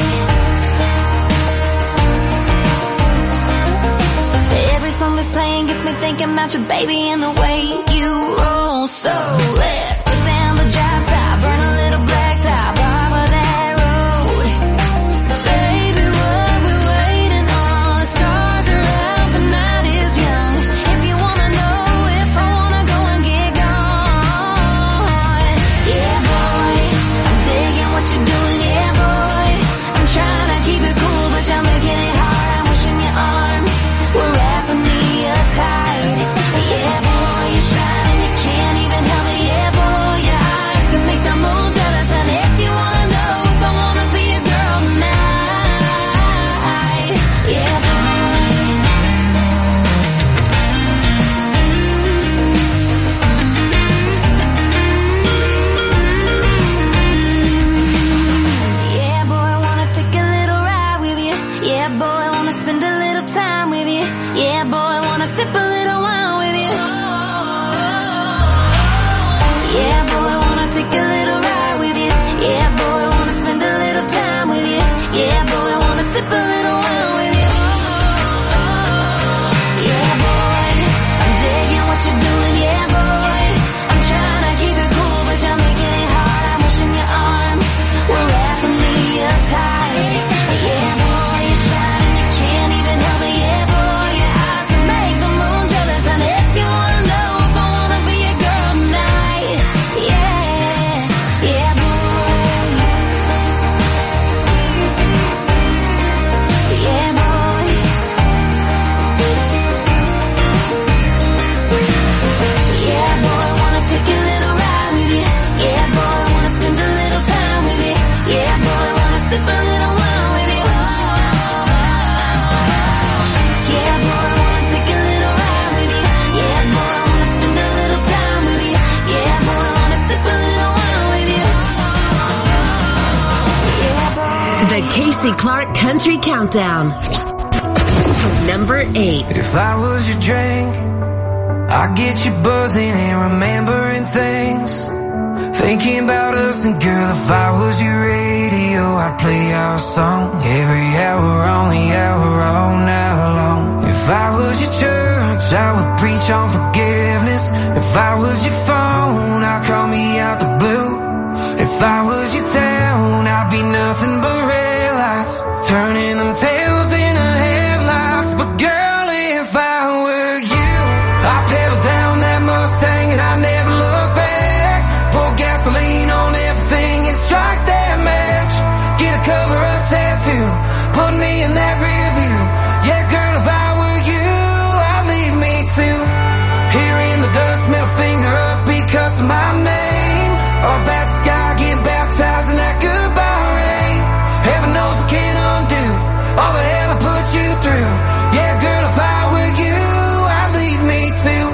Every song that's playing gets me thinking about your baby and the way you roll. So let's put down the drop top, burn a little black top off of that road. Baby, what we're waiting on, the stars are out, the night is young. If you wanna know if I wanna go and get gone, yeah boy, I'm digging what you're doing, yeah boy. I'm trying to keep it cool, but you're making it hard. I'm wishing your arms were wrapping me up tight. Yeah boy, you shine and you can't even help it. Yeah boy, your eyes can make the moon jealous. And if you wanna know if I wanna be a girl tonight, yeah boy. Yeah boy, I wanna take a little ride with you. Yeah boy, I wanna spend a little time with you. Yeah boy, I wanna sip a little wine with you. Yeah boy, I wanna take a little ride with you. Yeah boy, I wanna spend a little time with you. Yeah boy, I wanna sip a little wine with you. Yeah boy, I'm digging what you're doing. Yeah boy, I'm trying to keep it cool, but you're making it hard. I'm wishing your arms were wrapping me up tight. Yeah boy, you shine and you can't even help it. Yeah boy, your eyes can make the moon jealous. And if you wanna know if I wanna be a girl tonight, yeah, yeah boy, yeah boy, yeah boy, I wanna take a little ride with you. Yeah boy, I wanna spend a little time with you. Yeah boy, I wanna sip a little wine with you. Yeah boy, I wanna take a little ride with you. Yeah boy, I wanna spend a little time with you. Yeah boy, I wanna sip a little wine with you. Yeah boy. The Casey Clark Country Countdown. Number eight. If I was your drink, I'd get you buzzing and remembering things. Thinking about us, and girl, if I was your radio, I'd play our song every hour on the hour all night long. If I was your church, I would preach on forgiveness. If I was your phone, I'd call me out the blue. If I was your town, I'd be nothing but red lights, turning them tails into headlights. But girl, if I were you, I'd pedal down that Mustang and I'd never look back. Pour gasoline on everything and strike that match. Get a cover-up tattoo, put me in that rear view. Yeah girl, if I were you, I'd leave me too. Here in the dust, middle finger up because of my name. Or about the sky, get baptized in that goodbye rain. Heaven knows I can't undo all the hell I put you through. Yeah girl, if I were you, I'd leave me too.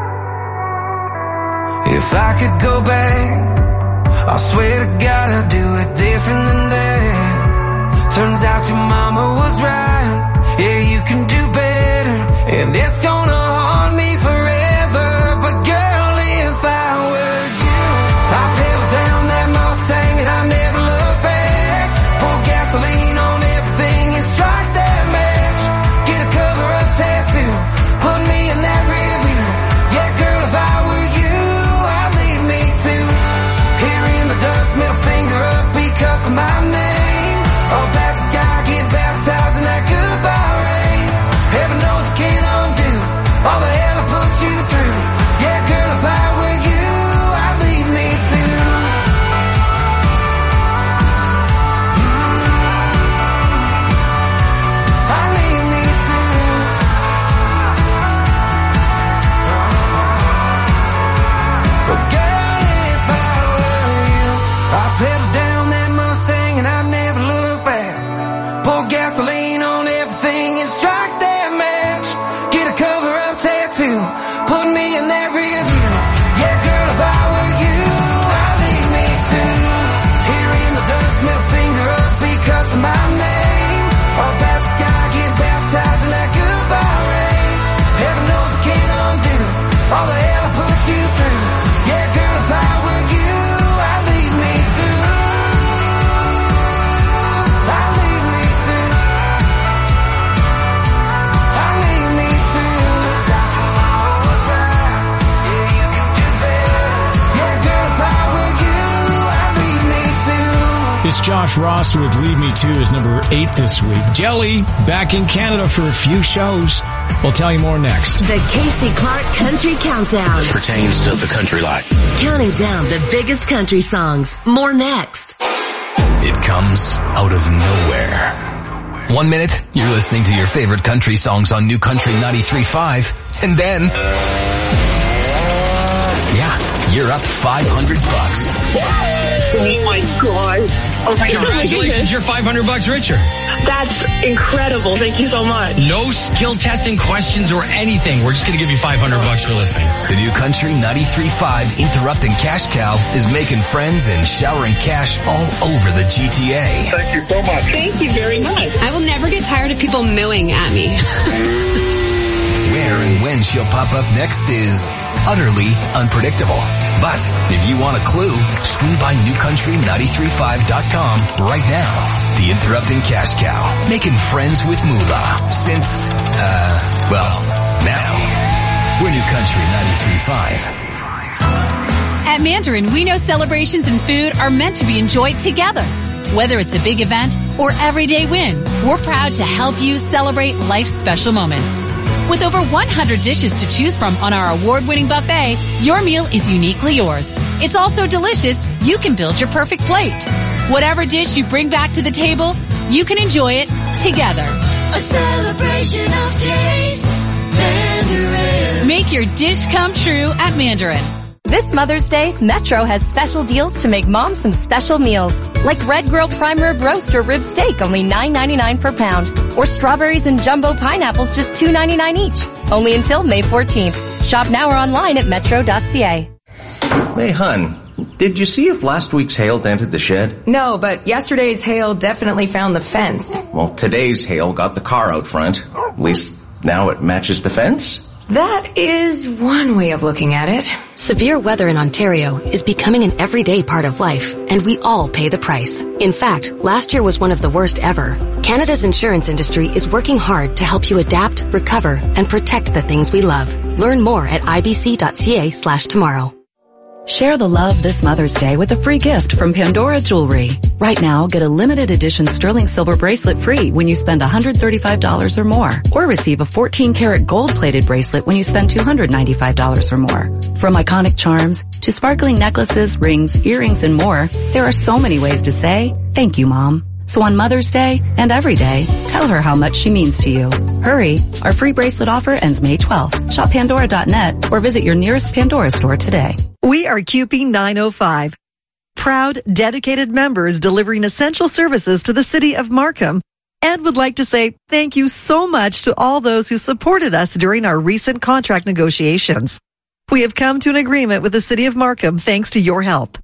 If I could go back, I swear to God I'd do different than that. Turns out your mama was right. Yeah, you can do better, and it's gonna haunt me forever. But girl, if I were you, I'd pedal down that Mustang and I'd never look back. Pour gasoline on everything and strike that match. Get a cover-up tattoo, put me in that rear view. Yeah, girl, if I were you, I'd leave me too. Here in the dust, middle finger up because of my name. All back the sky, get baptized in that goodbye rain. Heaven knows I can't undo all the hell I put you through. Yeah, girl, if I were you, I'd leave me too. I'd leave me too. But girl, if I were you, I'd pedal down that Mustang and I'd never look back. Pour gasoline on everything and strike that match. Get a cover-up tattoo, put me in that rear view. Yeah, girl, if I were you, I'd leave me too. Here in the dust, middle finger up because of my name. All about the sky, get baptized in that goodbye rain. Heaven knows I can't undo all the hell I put you through. Yeah, girl, if I were you, I'd leave me through. I'd leave me through. I'd leave me through. Turns out your mama was right. Yeah, you can do better. Yeah, girl, if I were you, I'd leave me through. It's Josh Ross with Leave Me To is number eight this week. Jelly back in Canada for a few shows. We'll tell you more next. The Casey Clark Country Countdown. Pertains to the country life. Counting down the biggest country songs. More next. It comes out of nowhere. One minute, you're listening to your favorite country songs on New Country ninety-three point five, and then, yeah, you're up five hundred bucks. Oh my God. Oh my God. Congratulations, you're five hundred bucks richer. That's incredible. Thank you so much. No skill testing questions or anything. We're just going to give you five hundred bucks for listening. The New Country ninety-three point five Interrupting Cash Cow is making friends and showering cash all over the G T A. Thank you so much. Thank you very much. I will never get tired of people mooing at me. Where and when she'll pop up next is utterly unpredictable. But if you want a clue, swing by new country ninety-three point five dot com right now. The Interrupting Cash Cow, making friends with Moolah since, uh, well, now. We're New Country ninety-three point five. At Mandarin, we know celebrations and food are meant to be enjoyed together. Whether it's a big event or everyday win, we're proud to help you celebrate life's special moments. With over one hundred dishes to choose from on our award-winning buffet, your meal is uniquely yours. It's also delicious. You can build your perfect plate. Whatever dish you bring back to the table, you can enjoy it together. A celebration of taste. Mandarin. Make your dish come true at Mandarin. This Mother's Day, Metro has special deals to make mom some special meals. Like Red Grill Prime Rib Roast or Rib Steak, only nine ninety-nine per pound. Or strawberries and jumbo pineapples, just two ninety-nine each. Only until May fourteenth. Shop now or online at metro dot c a. Hey, hun, did you see if last week's hail dented the shed? No, but yesterday's hail definitely found the fence. Well, today's hail got the car out front. At least now it matches the fence. That is one way of looking at it. Severe weather in Ontario is becoming an everyday part of life, and we all pay the price. In fact, last year was one of the worst ever. Canada's insurance industry is working hard to help you adapt, recover, and protect the things we love. Learn more at ibc.ca slash tomorrow. Share the love this Mother's Day with a free gift from Pandora Jewelry. Right now, get a limited edition sterling silver bracelet free when you spend one hundred thirty-five dollars or more, or receive a fourteen karat gold plated bracelet when you spend two hundred ninety-five dollars or more. From iconic charms to sparkling necklaces, rings, earrings, and more, there are so many ways to say, thank you, Mom. So on Mother's Day and every day, tell her how much she means to you. Hurry, our free bracelet offer ends May twelfth. Shop Pandora dot net or visit your nearest Pandora store today. We are Q P nine oh five. Proud, dedicated members delivering essential services to the city of Markham. And would like to say thank you so much to all those who supported us during our recent contract negotiations. We have come to an agreement with the city of Markham thanks to your help.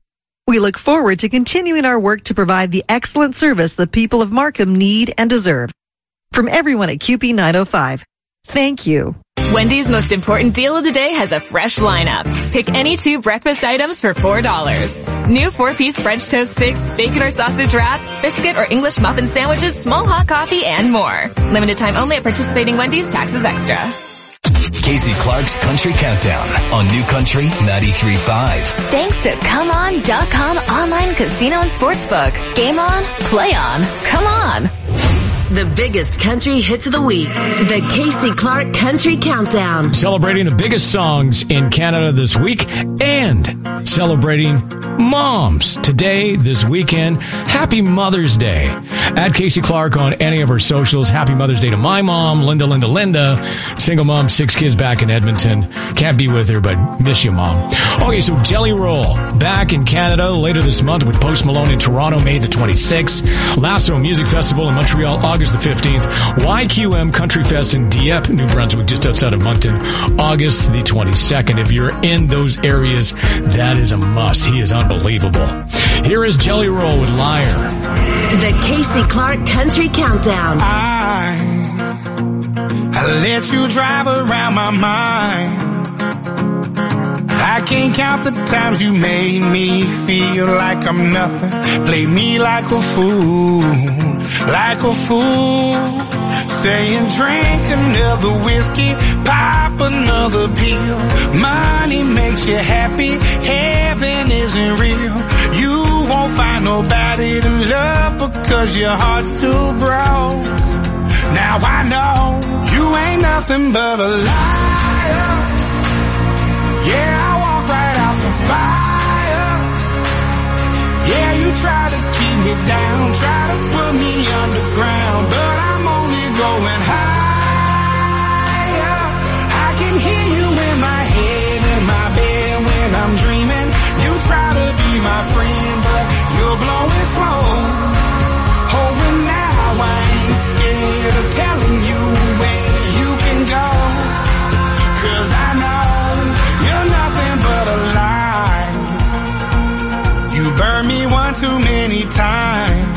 We look forward to continuing our work to provide the excellent service the people of Markham need and deserve. From everyone at Q P nine oh five, thank you. Wendy's most important deal of the day has a fresh lineup. Pick any two breakfast items for four dollars. New four-piece French toast sticks, bacon or sausage wrap, biscuit or English muffin sandwiches, small hot coffee, and more. Limited time only at participating Wendy's. Taxes extra. Casey Clark's Country Countdown on New Country ninety-three point five. Thanks to Come On dot com online casino and sportsbook. Game on, play on, come on. The biggest country hits of the week. The Casey Clark Country Countdown. Celebrating the biggest songs in Canada this week and celebrating moms today, this weekend. Happy Mother's Day. At Casey Clark on any of her socials. Happy Mother's Day to my mom, Linda, Linda, Linda. Single mom, six kids back in Edmonton. Can't be with her, but miss you, Mom. Okay, so Jelly Roll back in Canada later this month with Post Malone in Toronto, May the twenty-sixth. Lasso Music Festival in Montreal, August the fifteenth. Y Q M Country Fest in Dieppe, New Brunswick, just outside of Moncton, August the twenty-second. If you're in those areas, that is a must. He is unbelievable. Here is Jelly Roll with Liar. The Casey Clark Country Countdown. I, I let you drive around my mind. I can't count the times you made me feel like I'm nothing. Play me like a fool, like a fool. Saying drink another whiskey, pop another pill. Money makes you happy, heaven isn't real. You won't find nobody to love because your heart's too broke. Now I know you ain't nothing but a liar. Yeah, I walk right out the fire. Yeah, you try to keep me down, try to put me underground, but I'm only going higher. I can hear you in my head, in my bed when I'm dreaming. You try to be my friend, but you're blowing smoke. Oh, and now I ain't scared of telling you where you can go, 'cause I know you're nothing but a lie. You burned me one too many times,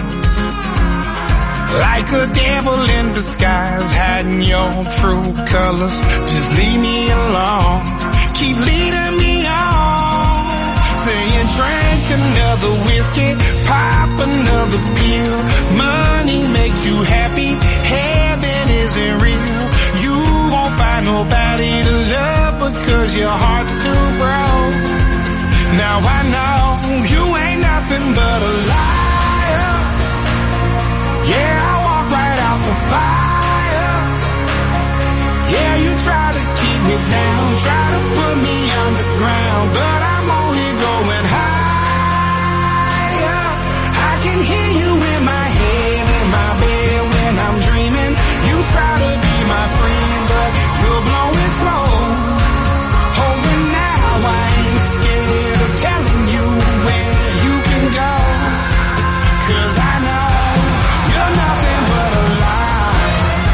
like a devil in disguise, hiding your true colors. Just leave me alone, keep leading me on. Saying drink another whiskey, pop another pill. Money makes you happy, heaven isn't real. You won't find nobody to love because your heart's too broke. Now I know you ain't nothing but a liar. Yeah, I walk right out the fire. Yeah, you try to keep me down, try to put me underground, but I'm only going higher. I can hear you in my head, in my bed when I'm dreaming. You try to be my friend, but you're blowing smoke. Oh, and now I ain't scared of telling you where you can go, 'cause I know you're nothing but a lie.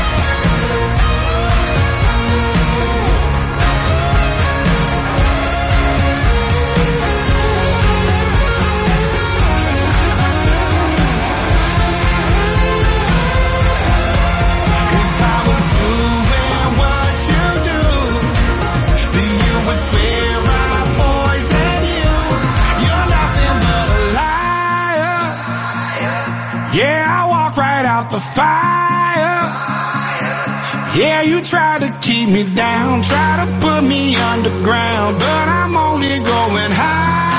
If I was doing what you do, then you would swear I poisoned you. You're nothing but a liar. Yeah, I walk right out the fire. Yeah, you try to keep me down, try to put me underground, but I'm only going high.